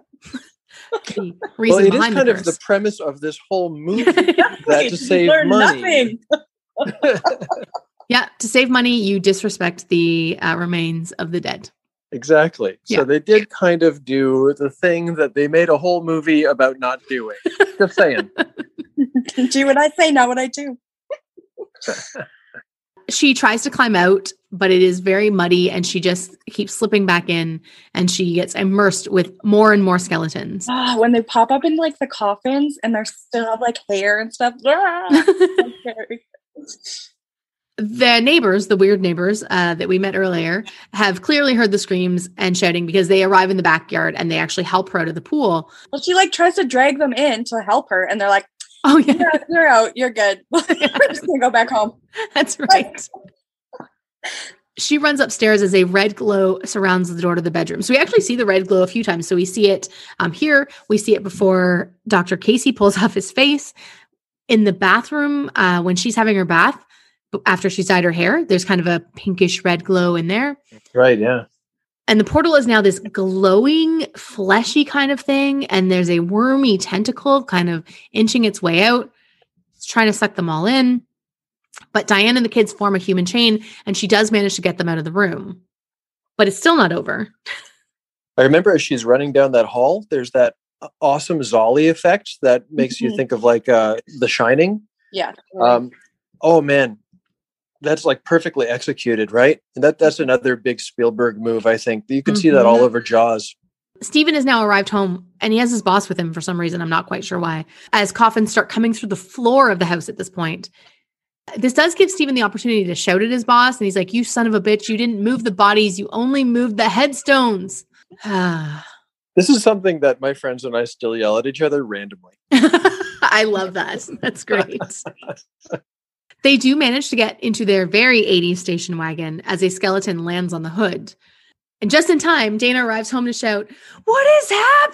the reason Well, it is behind kind the of curse. the premise of this whole movie that Wait, to save learn money. nothing. Yeah, to save money, you disrespect the uh, remains of the dead. Exactly. Yeah. So they did kind of do the thing that they made a whole movie about not doing. Just saying. Do what I say, not what I do. She tries to climb out, but it is very muddy, and she just keeps slipping back in, and she gets immersed with more and more skeletons. Ah, when they pop up in like the coffins and they're still have like hair and stuff. Ah, so scary. The neighbors, the weird neighbors uh, that we met earlier, have clearly heard the screams and shouting because they arrive in the backyard and they actually help her out of the pool. Well, she like tries to drag them in to help her, and they're like, Oh, yeah, "Yeah, you're out. You're good. We're just gonna go back home." that's right. She runs upstairs as a red glow surrounds the door to the bedroom. So we actually see the red glow a few times. So we see it um, here. We see it before Doctor Casey pulls off his face. In the bathroom, uh, when she's having her bath, after she's dyed her hair, there's kind of a pinkish red glow in there. Right, yeah. And the portal is now this glowing, fleshy kind of thing. And there's a wormy tentacle kind of inching its way out. It's trying to suck them all in. But Diane and the kids form a human chain, and she does manage to get them out of the room. But it's still not over. I remember as she's running down that hall, there's that awesome Zolly effect that makes you think of like uh, The Shining. Yeah. Um, oh man, that's like perfectly executed, right? And that that's another big Spielberg move. I think you can mm-hmm. see that all over Jaws. Steven has now arrived home and he has his boss with him for some reason. I'm not quite sure why. As coffins start coming through the floor of the house at this point. This does give Steven the opportunity to shout at his boss. And he's like, you son of a bitch, you didn't move the bodies. You only moved the headstones. This is something that my friends and I still yell at each other randomly. I love that. That's great. They do manage to get into their very eighties station wagon as a skeleton lands on the hood. And just in time, Dana arrives home to shout, what is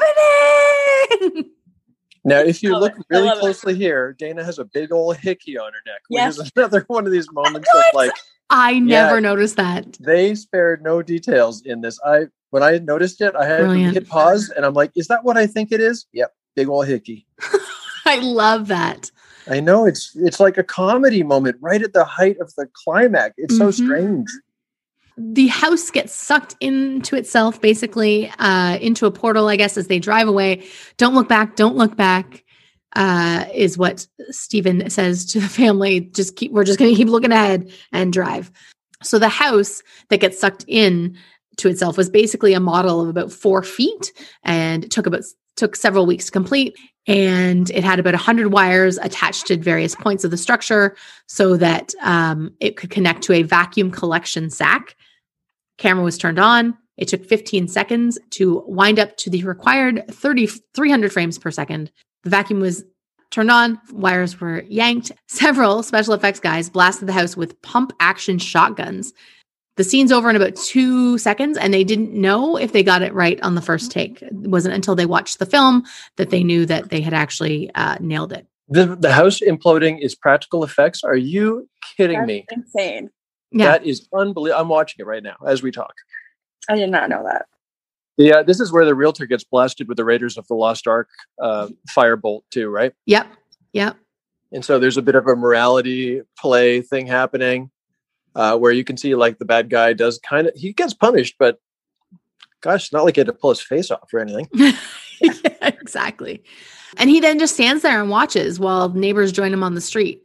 happening? Now, if you I look it. really closely it. here, Dana has a big old hickey on her neck, which yes. is another one of these moments of like, I never yeah, noticed that. They spared no details in this. I When I noticed it, I had Brilliant. to hit pause and I'm like, is that what I think it is? Yep. Big old hickey. I love that. I know it's, it's like a comedy moment right at the height of the climax. It's mm-hmm. so strange. The house gets sucked into itself, basically, uh, into a portal, I guess, as they drive away. Don't look back. Don't look back, uh, is what Steven says to the family. Just keep, we're just going to keep looking ahead and drive. So the house that gets sucked in to itself was basically a model of about four feet and it took about, took several weeks to complete. And it had about one hundred wires attached to various points of the structure so that um, it could connect to a vacuum collection sack. Camera was turned on. It took fifteen seconds to wind up to the required thirty, three hundred frames per second. The vacuum was turned on. Wires were yanked. Several special effects guys blasted the house with pump action shotguns. The scene's over in about two seconds, and they didn't know if they got it right on the first take. It wasn't until they watched the film that they knew that they had actually uh, nailed it. The, the house imploding is practical effects. Are you kidding That's me? Insane. Yeah. That is unbelievable. I'm watching it right now as we talk. I did not know that. Yeah, this is where the realtor gets blasted with the Raiders of the Lost Ark uh, firebolt too, right? Yep. Yep. And so there's a bit of a morality play thing happening uh, where you can see like the bad guy does kind of, he gets punished, but gosh, it's not like he had to pull his face off or anything. Yeah, exactly. And he then just stands there and watches while neighbors join him on the street.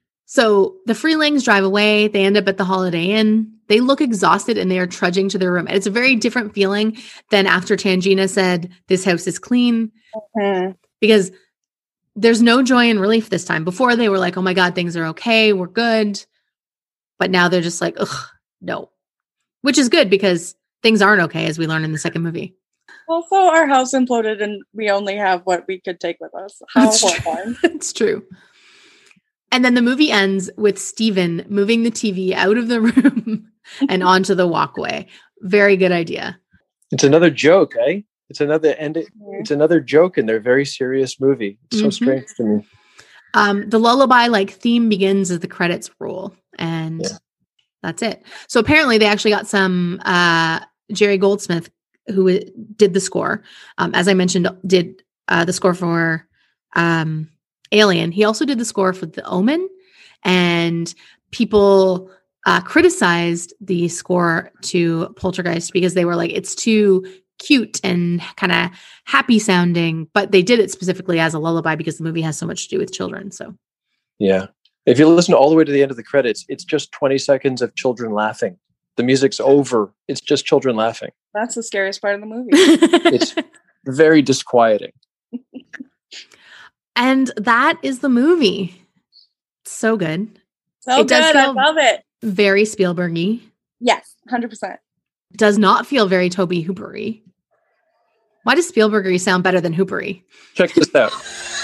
So the Freelings drive away. They end up at the Holiday Inn. They look exhausted and they are trudging to their room. And it's a very different feeling than after Tangina said, this house is clean. Mm-hmm. Because there's no joy and relief this time. Before they were like, oh my God, things are okay. We're good. But now they're just like, ugh, no. Which is good because things aren't okay, as we learn in the second movie. Also, our house imploded and we only have what we could take with us. How horrifying. It's true. And then the movie ends with Steven moving the T V out of the room and onto the walkway. Very good idea. It's another joke, eh? It's another and it, it's another joke in their very serious movie. It's so mm-hmm. strange to me. Um, the lullaby-like theme begins as the credits roll, and yeah. that's it. So apparently, they actually got some uh, Jerry Goldsmith, who did the score. Um, as I mentioned, did uh, the score for um, Alien. He also did the score for The Omen, and people uh, criticized the score to Poltergeist because they were like, it's too cute and kind of happy sounding, but they did it specifically as a lullaby because the movie has so much to do with children. So, yeah. If you listen all the way to the end of the credits, it's just twenty seconds of children laughing. The music's over. It's just children laughing. That's the scariest part of the movie. It's very disquieting. And that is the movie. So good. So it good. I love it. Very Spielberg-y. Yes, one hundred percent. Does not feel very Tobe Hooper-y. Why does Spielberg-y sound better than Hooper-y? Check this out.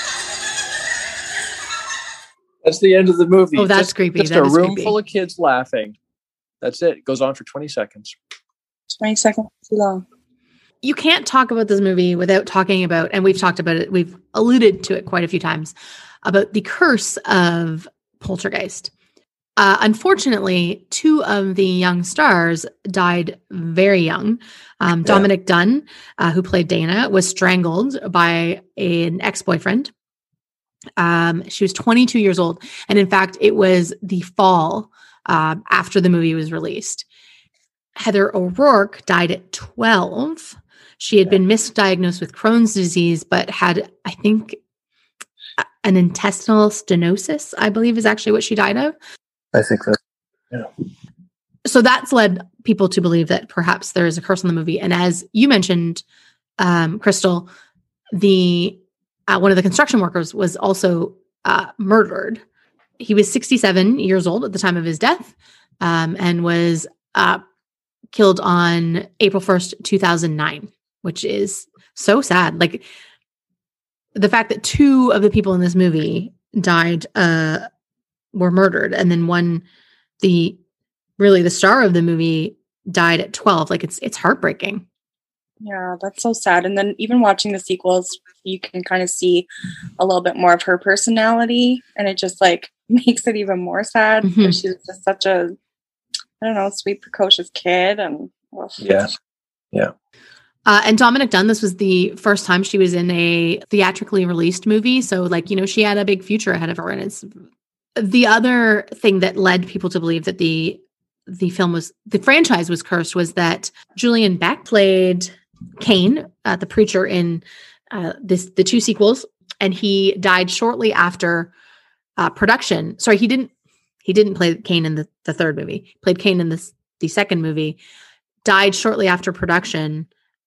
That's the end of the movie. Oh, that's just, creepy. Just that a room creepy. full of kids laughing. That's it. It goes on for twenty seconds. twenty seconds too long. You can't talk about this movie without talking about, and we've talked about it, we've alluded to it quite a few times, about the curse of Poltergeist. Uh, unfortunately, two of the young stars died very young. Um, Dominic yeah. Dunn, uh, who played Dana, was strangled by an ex-boyfriend. Um, she was twenty-two years old. And in fact, it was the fall uh, after the movie was released. Heather O'Rourke died at twelve. She had Yeah. been misdiagnosed with Crohn's disease, but had, I think, an intestinal stenosis, I believe is actually what she died of. I think that. Yeah. So that's led people to believe that perhaps there is a curse on the movie. And as you mentioned, um, Crystal, the uh, one of the construction workers was also uh, murdered. He was sixty-seven years old at the time of his death, um, and was uh, killed on April first, two thousand nine, which is so sad. Like the fact that two of the people in this movie died, uh, were murdered. And then one, the really the star of the movie, died at twelve. Like it's, it's heartbreaking. Yeah, that's so sad. And then even watching the sequels, you can kind of see a little bit more of her personality, and it just like makes it even more sad. Mhm. Because she's just such a, I don't know, sweet, precocious kid. And well, Yeah. Yeah. Uh, and Dominic Dunn, this was the first time she was in a theatrically released movie. So like, you know, she had a big future ahead of her. And it's the other thing that led people to believe that the, the film was, the franchise was cursed, was that Julian Beck played Cain, uh, the preacher in uh, this, the two sequels. And he died shortly after uh, production. Sorry, he didn't, he didn't play Cain in the, the third movie. He played Cain in this, the second movie, died shortly after production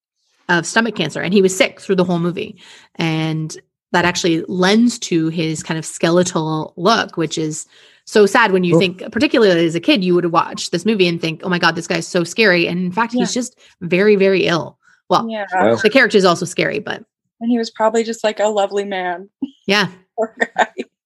of stomach cancer. And he was sick through the whole movie. And that actually lends to his kind of skeletal look, which is so sad when you Oof. think, particularly as a kid, you would watch this movie and think, oh my God, this guy's so scary. And in fact, Yeah. he's just very, very ill. Well, yeah. Wow. the character is also scary, but And he was probably just like a lovely man. yeah. Poor guy.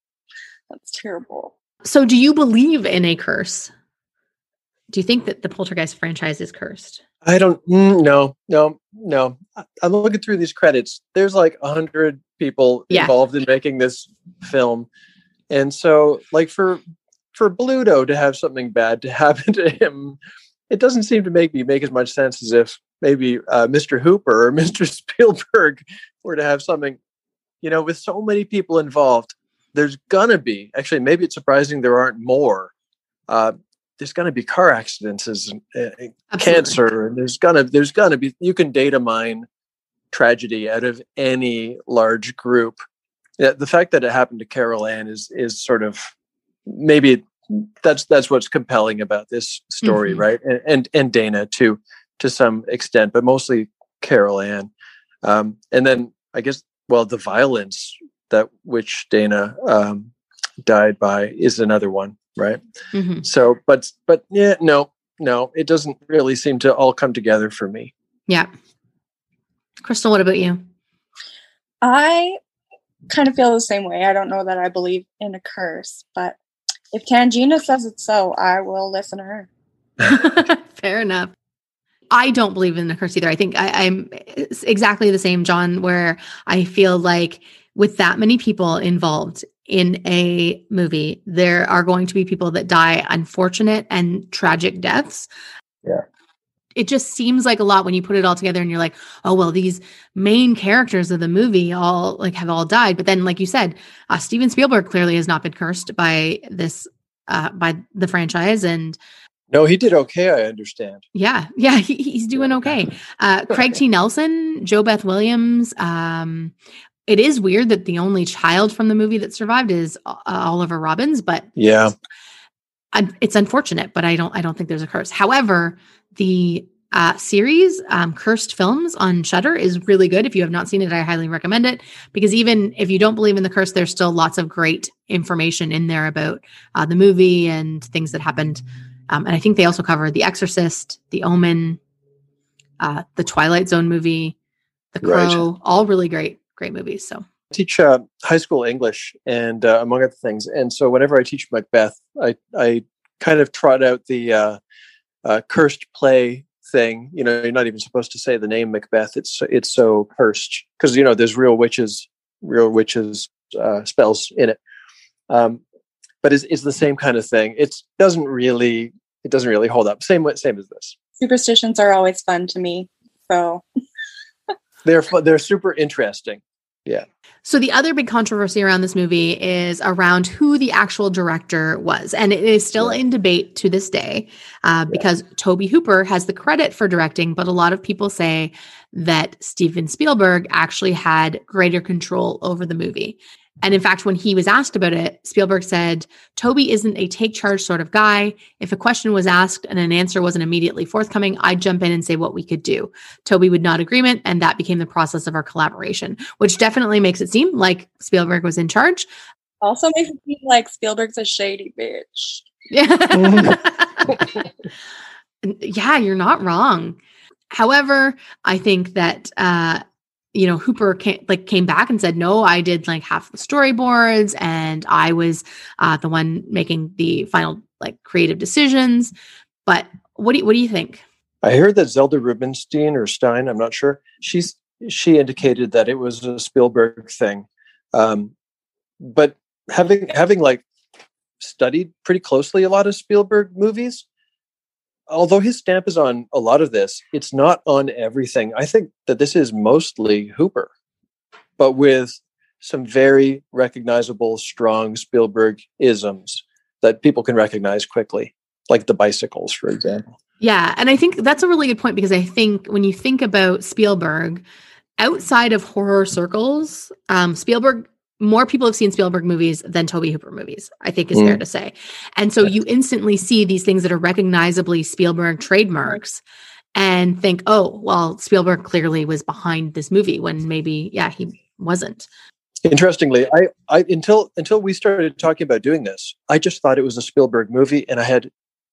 That's terrible. So do you believe in a curse? Do you think that the Poltergeist franchise is cursed? I don't. mm, No, no, no. I- I'm looking through these credits. There's like a hundred people Yeah. involved in making this film, and so like for for Bluto to have something bad to happen to him, it doesn't seem to make me make as much sense as if maybe uh, Mister Hooper or Mister Spielberg were to have something. You know, with so many people involved, there's gonna be actually maybe it's surprising there aren't more. Uh, there's gonna be car accidents and uh, cancer, and there's gonna there's gonna be you can data mine tragedy out of any large group. Yeah, the fact that it happened to Carol Ann is is sort of maybe that's that's what's compelling about this story, Mhm. right? And, and and Dana too, to some extent, but mostly Carol Ann. Um, and then I guess well, the violence that which Dana um, died by is another one, right? Mhm. So, but but yeah, no, no, it doesn't really seem to all come together for me. Yeah. Crystal, what about you? I kind of feel the same way. I don't know that I believe in a curse, but if Tangina says it's so, I will listen to her. Fair enough. I don't believe in the curse either. I think I, I'm it's exactly the same, John, where I feel like with that many people involved in a movie, there are going to be people that die unfortunate and tragic deaths. Yeah. It just seems like a lot when you put it all together and you're like, oh, well, these main characters of the movie all like have all died. But then, like you said, uh, Steven Spielberg clearly has not been cursed by this, uh, by the franchise. And No, he did okay, I understand. yeah, yeah, he, he's doing okay. Uh, Craig T. Nelson, Joe Beth Williams. Um, it is weird that the only child from the movie that survived is uh, Oliver Robbins, but Yeah. un- it's unfortunate. But I don't, I don't think there's a curse. However, the uh, series um, Cursed Films on Shudder is really good. If you have not seen it, I highly recommend it, because even if you don't believe in the curse, there's still lots of great information in there about uh, the movie and things that happened. Um, and I think they also cover The Exorcist, The Omen, uh, the Twilight Zone movie, The Crow, Right. all really great, great movies. So I teach uh, high school English, and uh, among other things. And so whenever I teach Macbeth, I I kind of trot out the uh, uh, cursed play thing. You know, you're not even supposed to say the name Macbeth. It's it's so cursed because you know there's real witches, real witches uh, spells in it. Um, but it's, it's the same kind of thing. It doesn't really it doesn't really hold up. Same way- same as this. Superstitions are always fun to me. So They're fu- they're super interesting. Yeah. So the other big controversy around this movie is around who the actual director was. And it is still Yeah. in debate to this day uh, because Tobe Hooper has the credit for directing, but a lot of people say that Steven Spielberg actually had greater control over the movie. And in fact, when he was asked about it, Spielberg said, Tobe isn't a take charge sort of guy. If a question was asked and an answer wasn't immediately forthcoming, I'd jump in and say what we could do. Tobe would nod agreement, and that became the process of our collaboration, which definitely makes it seem like Spielberg was in charge. Also makes it seem like Spielberg's a shady bitch. Yeah, yeah, you're not wrong. However, I think that uh, you know, Hooper came, like came back and said, no, I did like half the storyboards and I was uh, the one making the final like creative decisions. But what do you, what do you think? I heard that Zelda Rubinstein or Stein, I'm not sure. She's she indicated that it was a Spielberg thing. Um, but having having like studied pretty closely a lot of Spielberg movies, although his stamp is on a lot of this, it's not on everything. I think that this is mostly Hooper, but with some very recognizable, strong Spielberg isms that people can recognize quickly, like the bicycles, for example. Yeah. And I think that's a really good point because I think when you think about Spielberg, outside of horror circles, um, Spielberg, more people have seen Spielberg movies than Tobe Hooper movies, I think is mm. fair to say. And so you instantly see these things that are recognizably Spielberg trademarks and think, oh, well, Spielberg clearly was behind this movie when maybe, yeah, he wasn't. Interestingly, I, I until until we started talking about doing this, I just thought it was a Spielberg movie and I had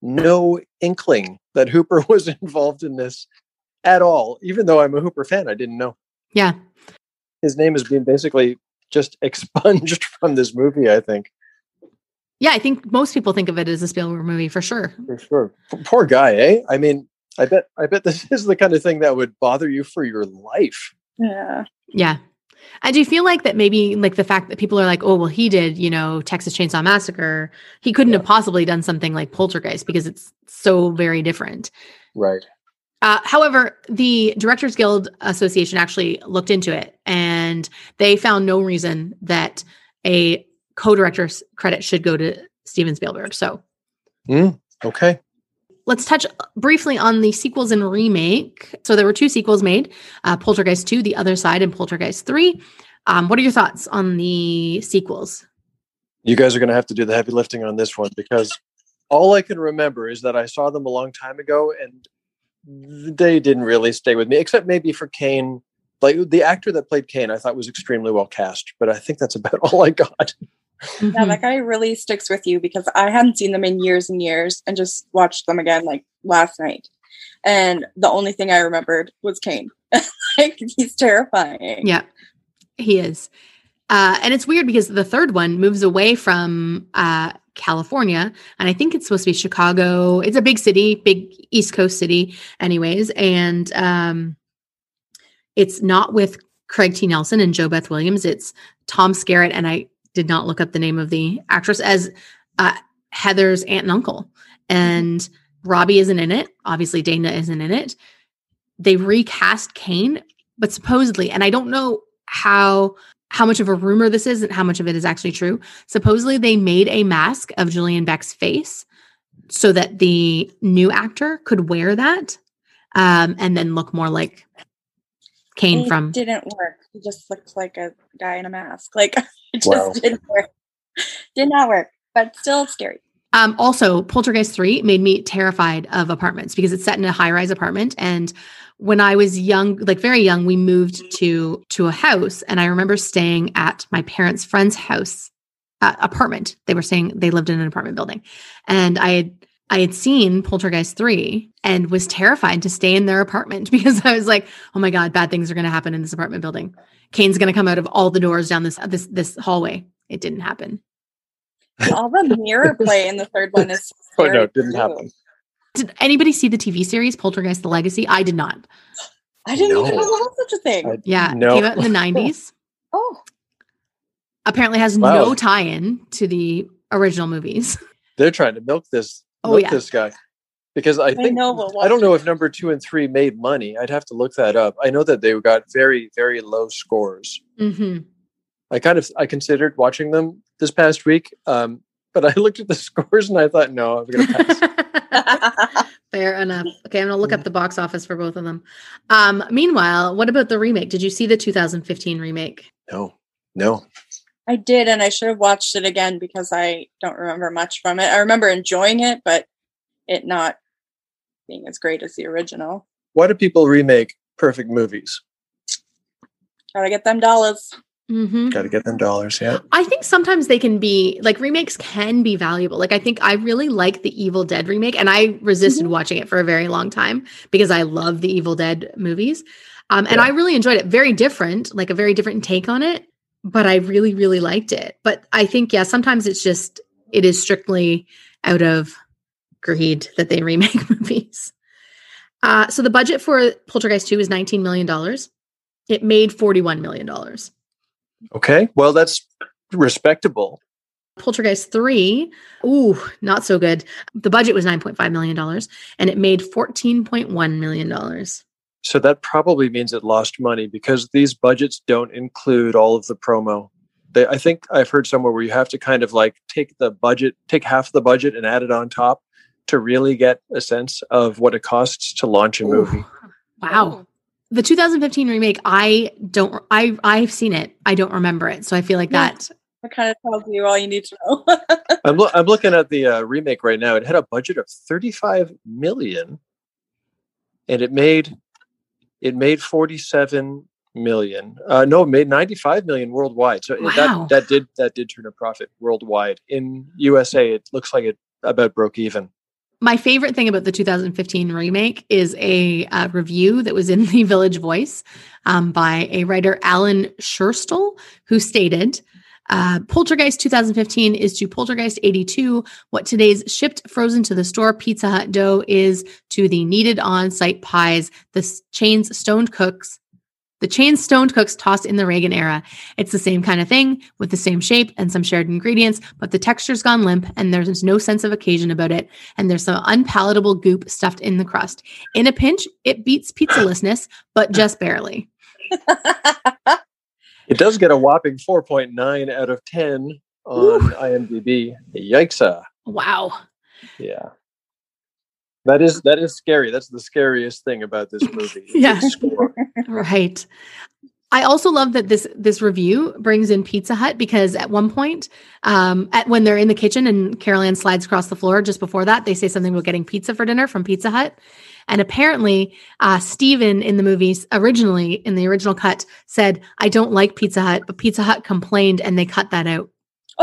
no inkling that Hooper was involved in this at all. Even though I'm a Hooper fan, I didn't know. Yeah. His name has been basically just expunged from this movie, I think. Yeah, I think most people think of it as a Spielberg movie for sure. For sure. Poor guy, eh? I mean, I bet I bet this is the kind of thing that would bother you for your life. Yeah. Yeah. And do you feel like that maybe like the fact that people are like, oh, well, he did, you know, Texas Chainsaw Massacre. He couldn't yeah. have possibly done something like Poltergeist because it's so very different. Right. Uh, however, the Directors Guild Association actually looked into it and they found no reason that a co-director's credit should go to Steven Spielberg. So, mm, okay. Let's touch briefly on the sequels and remake. So there were two sequels made, uh, Poltergeist two, The Other Side, and Poltergeist three. Um, what are your thoughts on the sequels? You guys are going to have to do the heavy lifting on this one because all I can remember is that I saw them a long time ago and they didn't really stay with me, except maybe for Kane. Like the actor that played Kane, I thought was extremely well cast, but I think that's about all I got. Mm-hmm. Yeah, that guy really sticks with you because I hadn't seen them in years and years and just watched them again like last night. And the only thing I remembered was Kane. Like he's terrifying. Yeah, he is. Uh, and it's weird because the third one moves away from uh, California, and I think it's supposed to be Chicago. It's a big city, big East Coast city anyways. And um, it's not with Craig T. Nelson and Jo Beth Williams. It's Tom Skerritt, and I did not look up the name of the actress, as uh, Heather's aunt and uncle. And Robbie isn't in it. Obviously, Dana isn't in it. They recast Kane, but supposedly, and I don't know how... how much of a rumor this is and how much of it is actually true. Supposedly they made a mask of Julian Beck's face so that the new actor could wear that um, and then look more like Kane it from... didn't work. He just looked like a guy in a mask. Like, it just wow. didn't work. Did not work, but still scary. Um, also, Poltergeist three made me terrified of apartments because it's set in a high-rise apartment. And when I was young, like very young, we moved to to a house, and I remember staying at my parents' friend's house uh, apartment. They were saying they lived in an apartment building, and I had I had seen Poltergeist three and was terrified to stay in their apartment because I was like, oh my god, bad things are going to happen in this apartment building. Kane's going to come out of all the doors down this this this hallway. It didn't happen. All the mirror play in the third one is oh scary no, it didn't too. happen. Did anybody see the T V series Poltergeist: The Legacy? I did not. I didn't No. even know there was such a thing. I- Yeah, No. it came out in the nineties. Oh, Apparently has Wow. no tie-in to the original movies. They're trying to milk this Oh, milk yeah. this guy. because I I think know we'll I don't watch know it. if number two and three made money. I'd have to look that up. I know that they got very, very low scores. hmm I kind of I considered watching them this past week, um, but I looked at the scores and I thought, no, I'm going to pass. Fair enough. Okay, I'm gonna look up the box office for both of them. Um, meanwhile, what about the remake? Did you see the two thousand fifteen remake? No, no. I did, and I should have watched it again because I don't remember much from it. I remember enjoying it, but it not being as great as the original. Why do people remake perfect movies? Gotta get them dollars. Mm-hmm. Got to get them dollars. Yeah. I think sometimes they can be like remakes can be valuable. Like I think I really like the Evil Dead remake, and I resisted Mm-hmm. watching it for a very long time because I love the Evil Dead movies, um, and Yeah. I really enjoyed it. Very different, like a very different take on it, but I really, really liked it. But I think yeah, sometimes it's just it is strictly out of greed that they remake movies. Uh, so the budget for Poltergeist two is nineteen million dollars. It made forty-one million dollars. Okay. Well, that's respectable. Poltergeist three, ooh, not so good. The budget was nine point five million dollars and it made fourteen point one million dollars. So that probably means it lost money because these budgets don't include all of the promo. They, I think I've heard somewhere where you have to kind of like take the budget, take half the budget and add it on top to really get a sense of what it costs to launch a movie. Wow. The two thousand fifteen remake, I don't, I, I've seen it. I don't remember it. So I feel like Yeah. that. That kind of tells you all you need to know. I'm, lo- I'm looking at the uh, remake right now. It had a budget of thirty-five million and it made, it made forty-seven million. Uh, no, it made ninety-five million worldwide. So Wow. that, that did, that did turn a profit worldwide. In U S A, it looks like it about broke even. My favorite thing about the two thousand fifteen remake is a uh, review that was in the Village Voice um, by a writer, Alan Schurstel, who stated, uh, Poltergeist two thousand fifteen is to Poltergeist eighty-two what today's shipped frozen to the store Pizza Hut dough is to the needed on-site pies the s- chain's stoned cooks The chain stoned cooks tossed in the Reagan era. It's the same kind of thing with the same shape and some shared ingredients, but the texture's gone limp and there's no sense of occasion about it. And there's some unpalatable goop stuffed in the crust. In a pinch, it beats pizzalessness, but just barely. It does get a whopping four point nine out of ten on Ooh. IMDb. Yikesa. Wow. Yeah. That is that is scary. That's the scariest thing about this movie. is Yeah. its score. Right. I also love that this this review brings in Pizza Hut because at one point, um, at when they're in the kitchen and Carol Ann slides across the floor, just before that, they say something about getting pizza for dinner from Pizza Hut. And apparently, uh, Steven in the movies originally, in the original cut, said, "I don't like Pizza Hut," but Pizza Hut complained and they cut that out.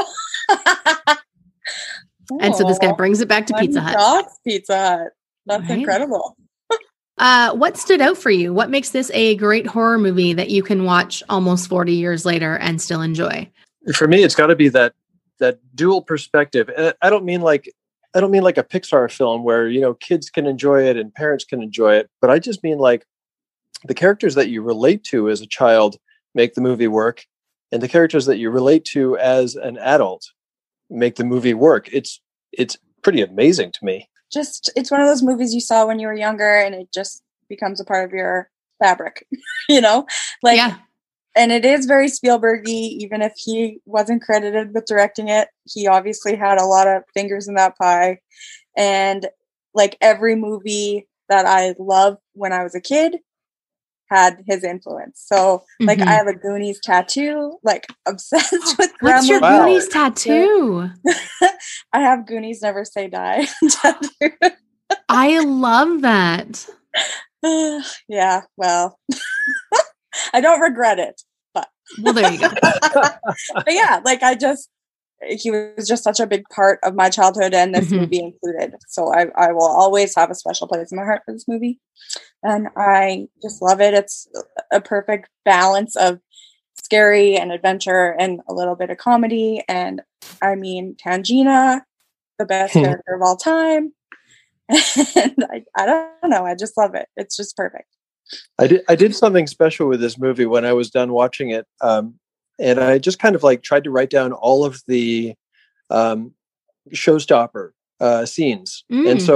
And so this guy brings it back to Pizza Hut. Dogs Pizza Hut. That's Right. incredible. Uh, what stood out for you? What makes this a great horror movie that you can watch almost forty years later and still enjoy? For me, it's got to be that that dual perspective. And I don't mean like I don't mean like a Pixar film where, you know, kids can enjoy it and parents can enjoy it, but I just mean like the characters that you relate to as a child make the movie work, and the characters that you relate to as an adult make the movie work. It's it's pretty amazing to me. Just, it's one of those movies you saw when you were younger and it just becomes a part of your fabric, you know? Like, Yeah. and it is very Spielberg-y, even if he wasn't credited with directing it. He obviously had a lot of fingers in that pie. And like every movie that I loved when I was a kid had his influence. So like Mhm. I have a Goonies tattoo, like obsessed with What's your Gremlins. Wow. Goonies tattoo? I have Goonies Never Say Die tattoo. I love that. Yeah, well, I don't regret it. Well, there you go. But yeah, like I just, he was just such a big part of my childhood and this Mhm. movie included. So I, I will always have a special place in my heart for this movie. And I just love it. It's a perfect balance of scary and adventure and a little bit of comedy. And I mean, Tangina, the best character of all time. And I, I don't know. I just love it. It's just perfect. I did I did something special with this movie when I was done watching it. Um, and I just kind of like tried to write down all of the um, showstopper uh, scenes. Mm. And so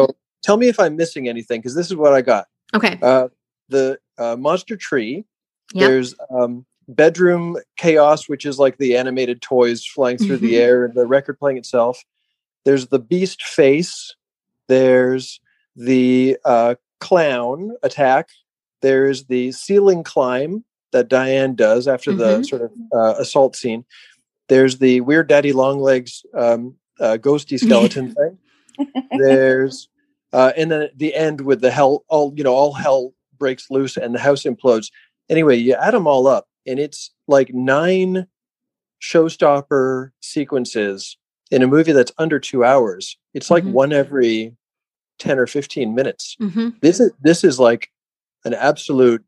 tell me if I'm missing anything, because this is what I got. Okay. Uh, the uh, monster tree. Yep. There's um, bedroom chaos, which is like the animated toys flying through the air and the record playing itself. There's the beast face. There's the uh, clown attack. There's the ceiling climb that Diane does after mm-hmm. the sort of uh, assault scene. There's the Weird Daddy Longlegs um, uh, ghosty skeleton thing. There's uh, and then at the end with the hell, all you know, all hell breaks loose and the house implodes. Anyway, you add them all up, and it's like nine showstopper sequences in a movie that's under two hours. It's like mm-hmm. one every ten or fifteen minutes. Mm-hmm. This is this is like an absolute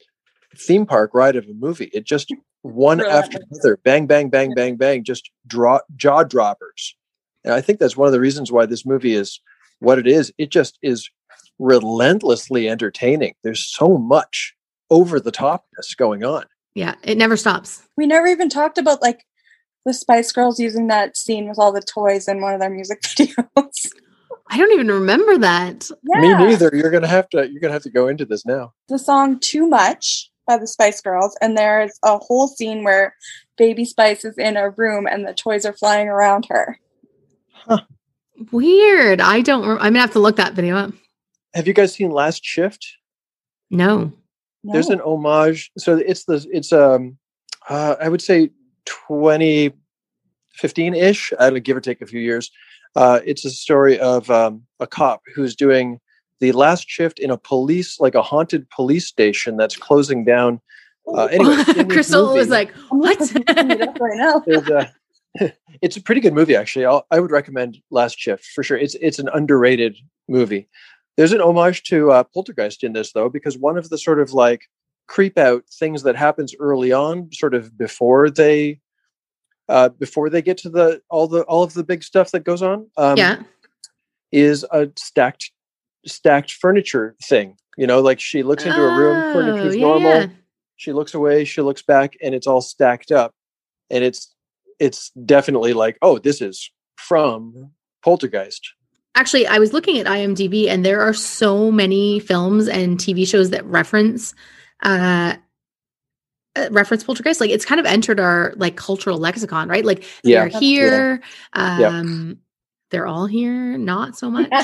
theme park ride of a movie. It just one really? after another, bang, bang, bang, bang, bang, just draw jaw droppers. And I think that's one of the reasons why this movie is what it is. It just is relentlessly entertaining. There's so much over the topness going on. Yeah, it never stops. We never even talked about like the Spice Girls using that scene with all the toys in one of their music videos. I don't even remember that. Yeah. Me neither. You're gonna have to. You're gonna have to go into this now. The song "Too Much" by the Spice Girls, and there's a whole scene where Baby Spice is in a room and the toys are flying around her. Huh. Weird. I don't. Re- I'm gonna have to look that video up. Have you guys seen Last Shift? No. No. There's an homage. So it's the it's um uh, I would say twenty fifteen ish. I don't give or take a few years. Uh, it's a story of um, a cop who's doing the last shift in a police, like a haunted police station that's closing down. Uh, anyway, Crystal movie, was like, "What?" right now. a, it's a pretty good movie, actually. I'll, I would recommend Last Shift for sure. It's it's an underrated movie. There's an homage to uh, Poltergeist in this, though, because one of the sort of like creep out things that happens early on, sort of before they. Uh, before they get to the all the all of the big stuff that goes on, um, yeah, is a stacked stacked furniture thing. You know, like she looks into oh, a room, furniture's yeah, normal. Yeah. She looks away, she looks back, and it's all stacked up. And it's it's definitely like, oh, this is from Poltergeist. Actually, I was looking at IMDb, and there are so many films and T V shows that reference. Uh, Uh, reference Poltergeist. Like it's kind of entered our like cultural lexicon, right? Like yeah. they're here. Yeah. Um, yep. They're all here. Not so much.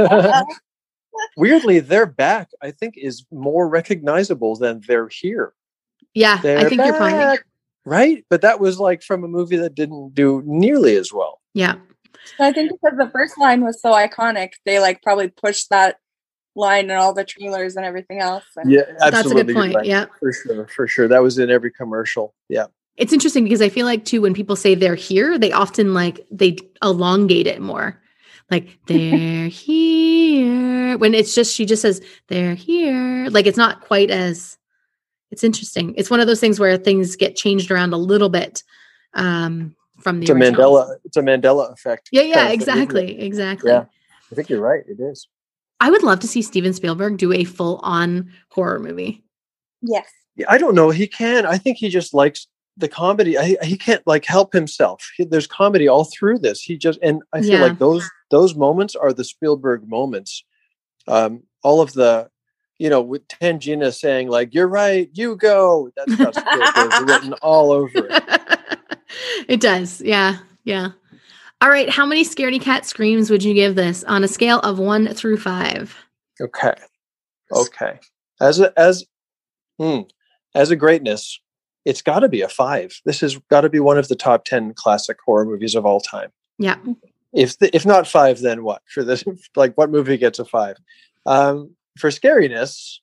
Weirdly, they're back, I think, is more recognizable than they're here. Yeah, they're I think back, you're fine. Right? But that was like from a movie that didn't do nearly as well. Yeah. I think because the first line was so iconic, they like probably pushed that line in all the trailers and everything else. And yeah, absolutely. That's a good point. Right. Yeah, for sure, for sure. That was in every commercial. Yeah, it's interesting because I feel like too when people say they're here, they often like they elongate it more. Like they're here when it's just she just says they're here. Like it's not quite as. It's interesting. It's one of those things where things get changed around a little bit um, from the. It's originals. a Mandela. It's a Mandela effect. Yeah, yeah, exactly, thing, exactly. Yeah, I think you're right. It is. I would love to see Steven Spielberg do a full-on horror movie. Yes. Yeah, I don't know. He can. I think he just likes the comedy. I, he can't like help himself. He, there's comedy all through this. He just and I feel yeah. like those those moments are the Spielberg moments. Um, all of the, you know, with Tangina saying like, "You're right, you go." That stuff's Spielberg written all over it. It does. Yeah. Yeah. All right. How many scaredy cat screams would you give this on a scale of one through five? Okay. Okay. As a, as, hmm, as a greatness, it's got to be a five. This has got to be one of the top ten classic horror movies of all time. Yeah. If the, if not five, then what? For this, like, what movie gets a five? Um, for scariness,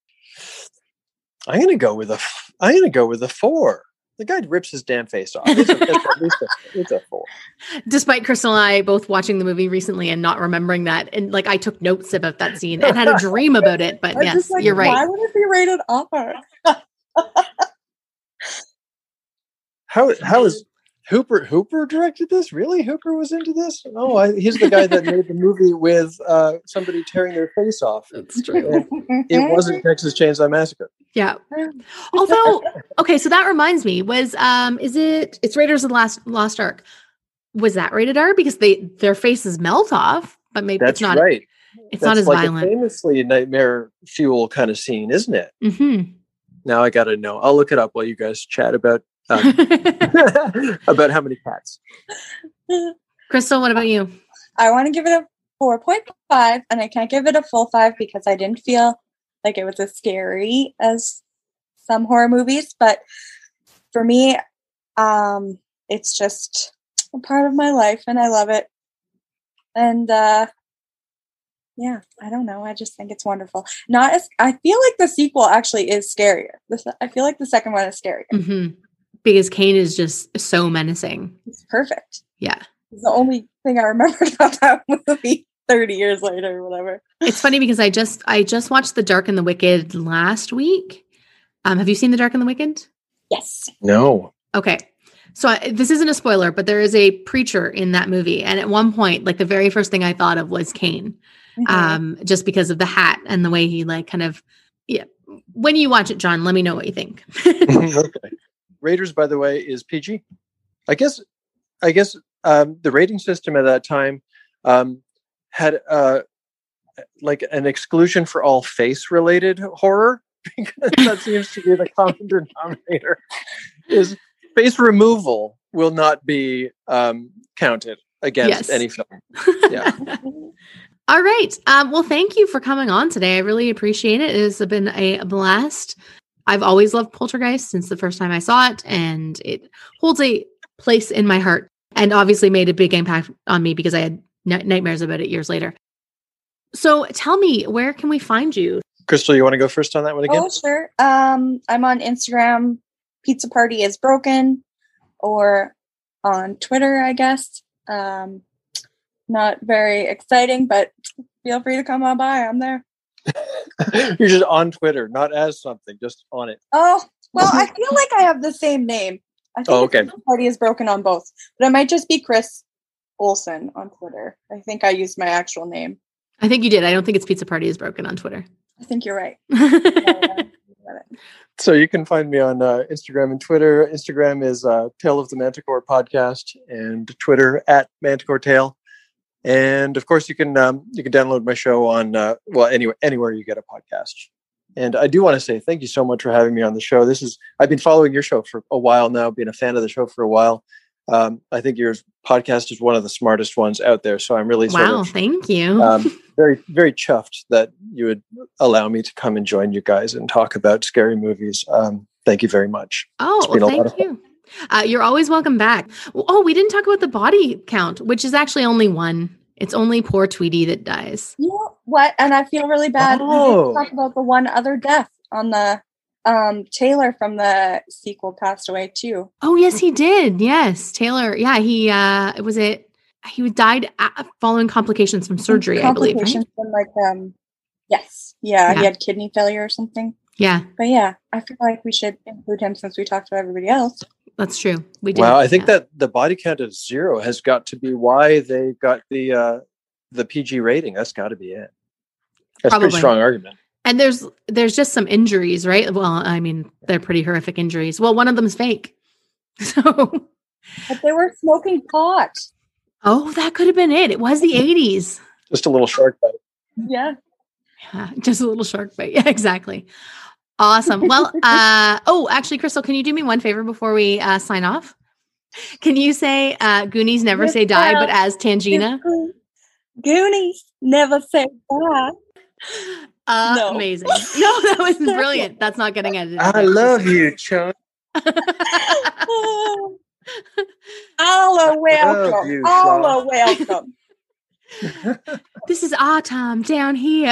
I'm gonna go with a. I'm gonna go with a four. The guy rips his damn face off. It's, a, it's, at least a, it's a four. Despite Crystal and I both watching the movie recently and not remembering that, and like I took notes about that scene and had a dream about it. But yes, like, you're right. Why would it be rated R? how how is Hooper Hooper directed this? Really, Hooper was into this? Oh, I, he's the guy that made the movie with uh, somebody tearing their face off. That's true. And it wasn't Texas Chainsaw Massacre. Yeah. Although, okay, so that reminds me, was um, is it? It's Raiders of the Last Lost Ark. Was that rated R because they their faces melt off? But maybe that's it's not. right. It's That's not as like violent. a famously nightmare fuel kind of scene, isn't it? Mm-hmm. Now I got to know. I'll look it up while you guys chat about um, about how many cats. Crystal, what about you? I want to give it a four point five, and I can't give it a full five because I didn't feel like it was as scary as some horror movies. But for me, um, it's just a part of my life, and I love it. And uh, yeah, I don't know. I just think it's wonderful. Not as I feel like the sequel actually is scarier. This, I feel like the second one is scarier. Mm-hmm. Because Kane is just so menacing. It's perfect. Yeah. It's the only thing I remembered about that movie thirty years later or whatever. It's funny because I just I just watched The Dark and the Wicked last week. Um, have you seen The Dark and the Wicked? Yes. No. Okay. So I, this isn't a spoiler, but there is a preacher in that movie. And at one point, like the very first thing I thought of was Kane. Mm-hmm. Um, just because of the hat and the way he like kind of, yeah. When you watch it, John, let me know what you think. Okay. Raiders, by the way, is P G. I guess, I guess um, the rating system at that time um, had uh, like an exclusion for all face-related horror, because that seems to be the common denominator. Is face removal will not be um, counted against Yes. any film. Yeah. All right. Um, well, thank you for coming on today. I really appreciate it. It has been a blast. I've always loved Poltergeist since the first time I saw it, and it holds a place in my heart and obviously made a big impact on me because I had n- nightmares about it years later. So tell me, where can we find you? Crystal, you want to go first on that one again? Oh, sure. Um, I'm on Instagram, Pizza Party is Broken, or on Twitter, I guess. Um, not very exciting, but feel free to come on by. I'm there. You're just on Twitter, not as something, just on it. Oh, well, I feel like I have the same name. I think Oh, okay. Pizza Party is Broken on both, but it might just be Chris Olsen on Twitter. I think I used my actual name. I think you did. I don't think it's Pizza Party is Broken on Twitter. I think you're right. So you can find me on uh, Instagram and Twitter. Instagram is uh, Tale of the Manticore Podcast, and Twitter at Manticore Tale. And of course, you can um, you can download my show on uh, well anywhere anywhere you get a podcast. And I do want to say thank you so much for having me on the show. This is I've been following your show for a while now, being a fan of the show for a while. Um, I think your podcast is one of the smartest ones out there. So I'm really sort Wow, of, thank you. um, very very chuffed that you would allow me to come and join you guys and talk about scary movies. Um, thank you very much. Oh, been a well, lot of thank you. Uh, you're always welcome back. Oh, we didn't talk about the body count, which is actually only one. It's only poor Tweety that dies. You know what? And I feel really bad. We Oh. didn't talk about the one other death on the um, Taylor from the sequel passed away too. Oh, yes, he did. Yes, Taylor. Yeah, he uh, was it. He died a- following complications from surgery, I believe. Right? Complications from like um, yes, yeah, Yeah. he had kidney failure or something. Yeah, But yeah, I feel like we should include him since we talked about everybody else. that's true. We did. Wow, I think yeah. that the body count of zero has got to be why they got the uh, the P G rating. That's got to be it. That's a Probably. pretty strong argument. And there's there's just some injuries, right? Well, I mean, they're pretty horrific injuries. Well, one of them's fake. So, But they were smoking pot. oh, that could have been it. It was the eighties. Just a little shark bite. Yeah. Yeah, just a little shark bite. Yeah, exactly. Awesome. Well, uh, oh, actually, Crystal, can you do me one favor before we uh, sign off? Can you say uh, Goonies never Yes, say die, ma'am. but as Tangina? Goonies never say bye. Uh, No. Amazing. No, that was brilliant. That's not getting edited. I love you, Chun. All are welcome. you, All Shaw. are welcome. This is our time down here.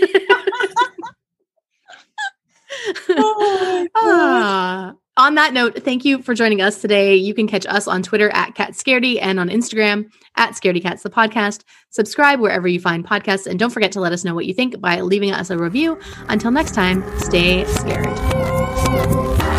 Oh, my God. Ah. On that note, thank you for joining us today. You can catch us on Twitter at CatScaredy and on Instagram at ScaredyCats, the podcast. Subscribe wherever you find podcasts, and don't forget to let us know what you think by leaving us a review. Until next time, stay scared.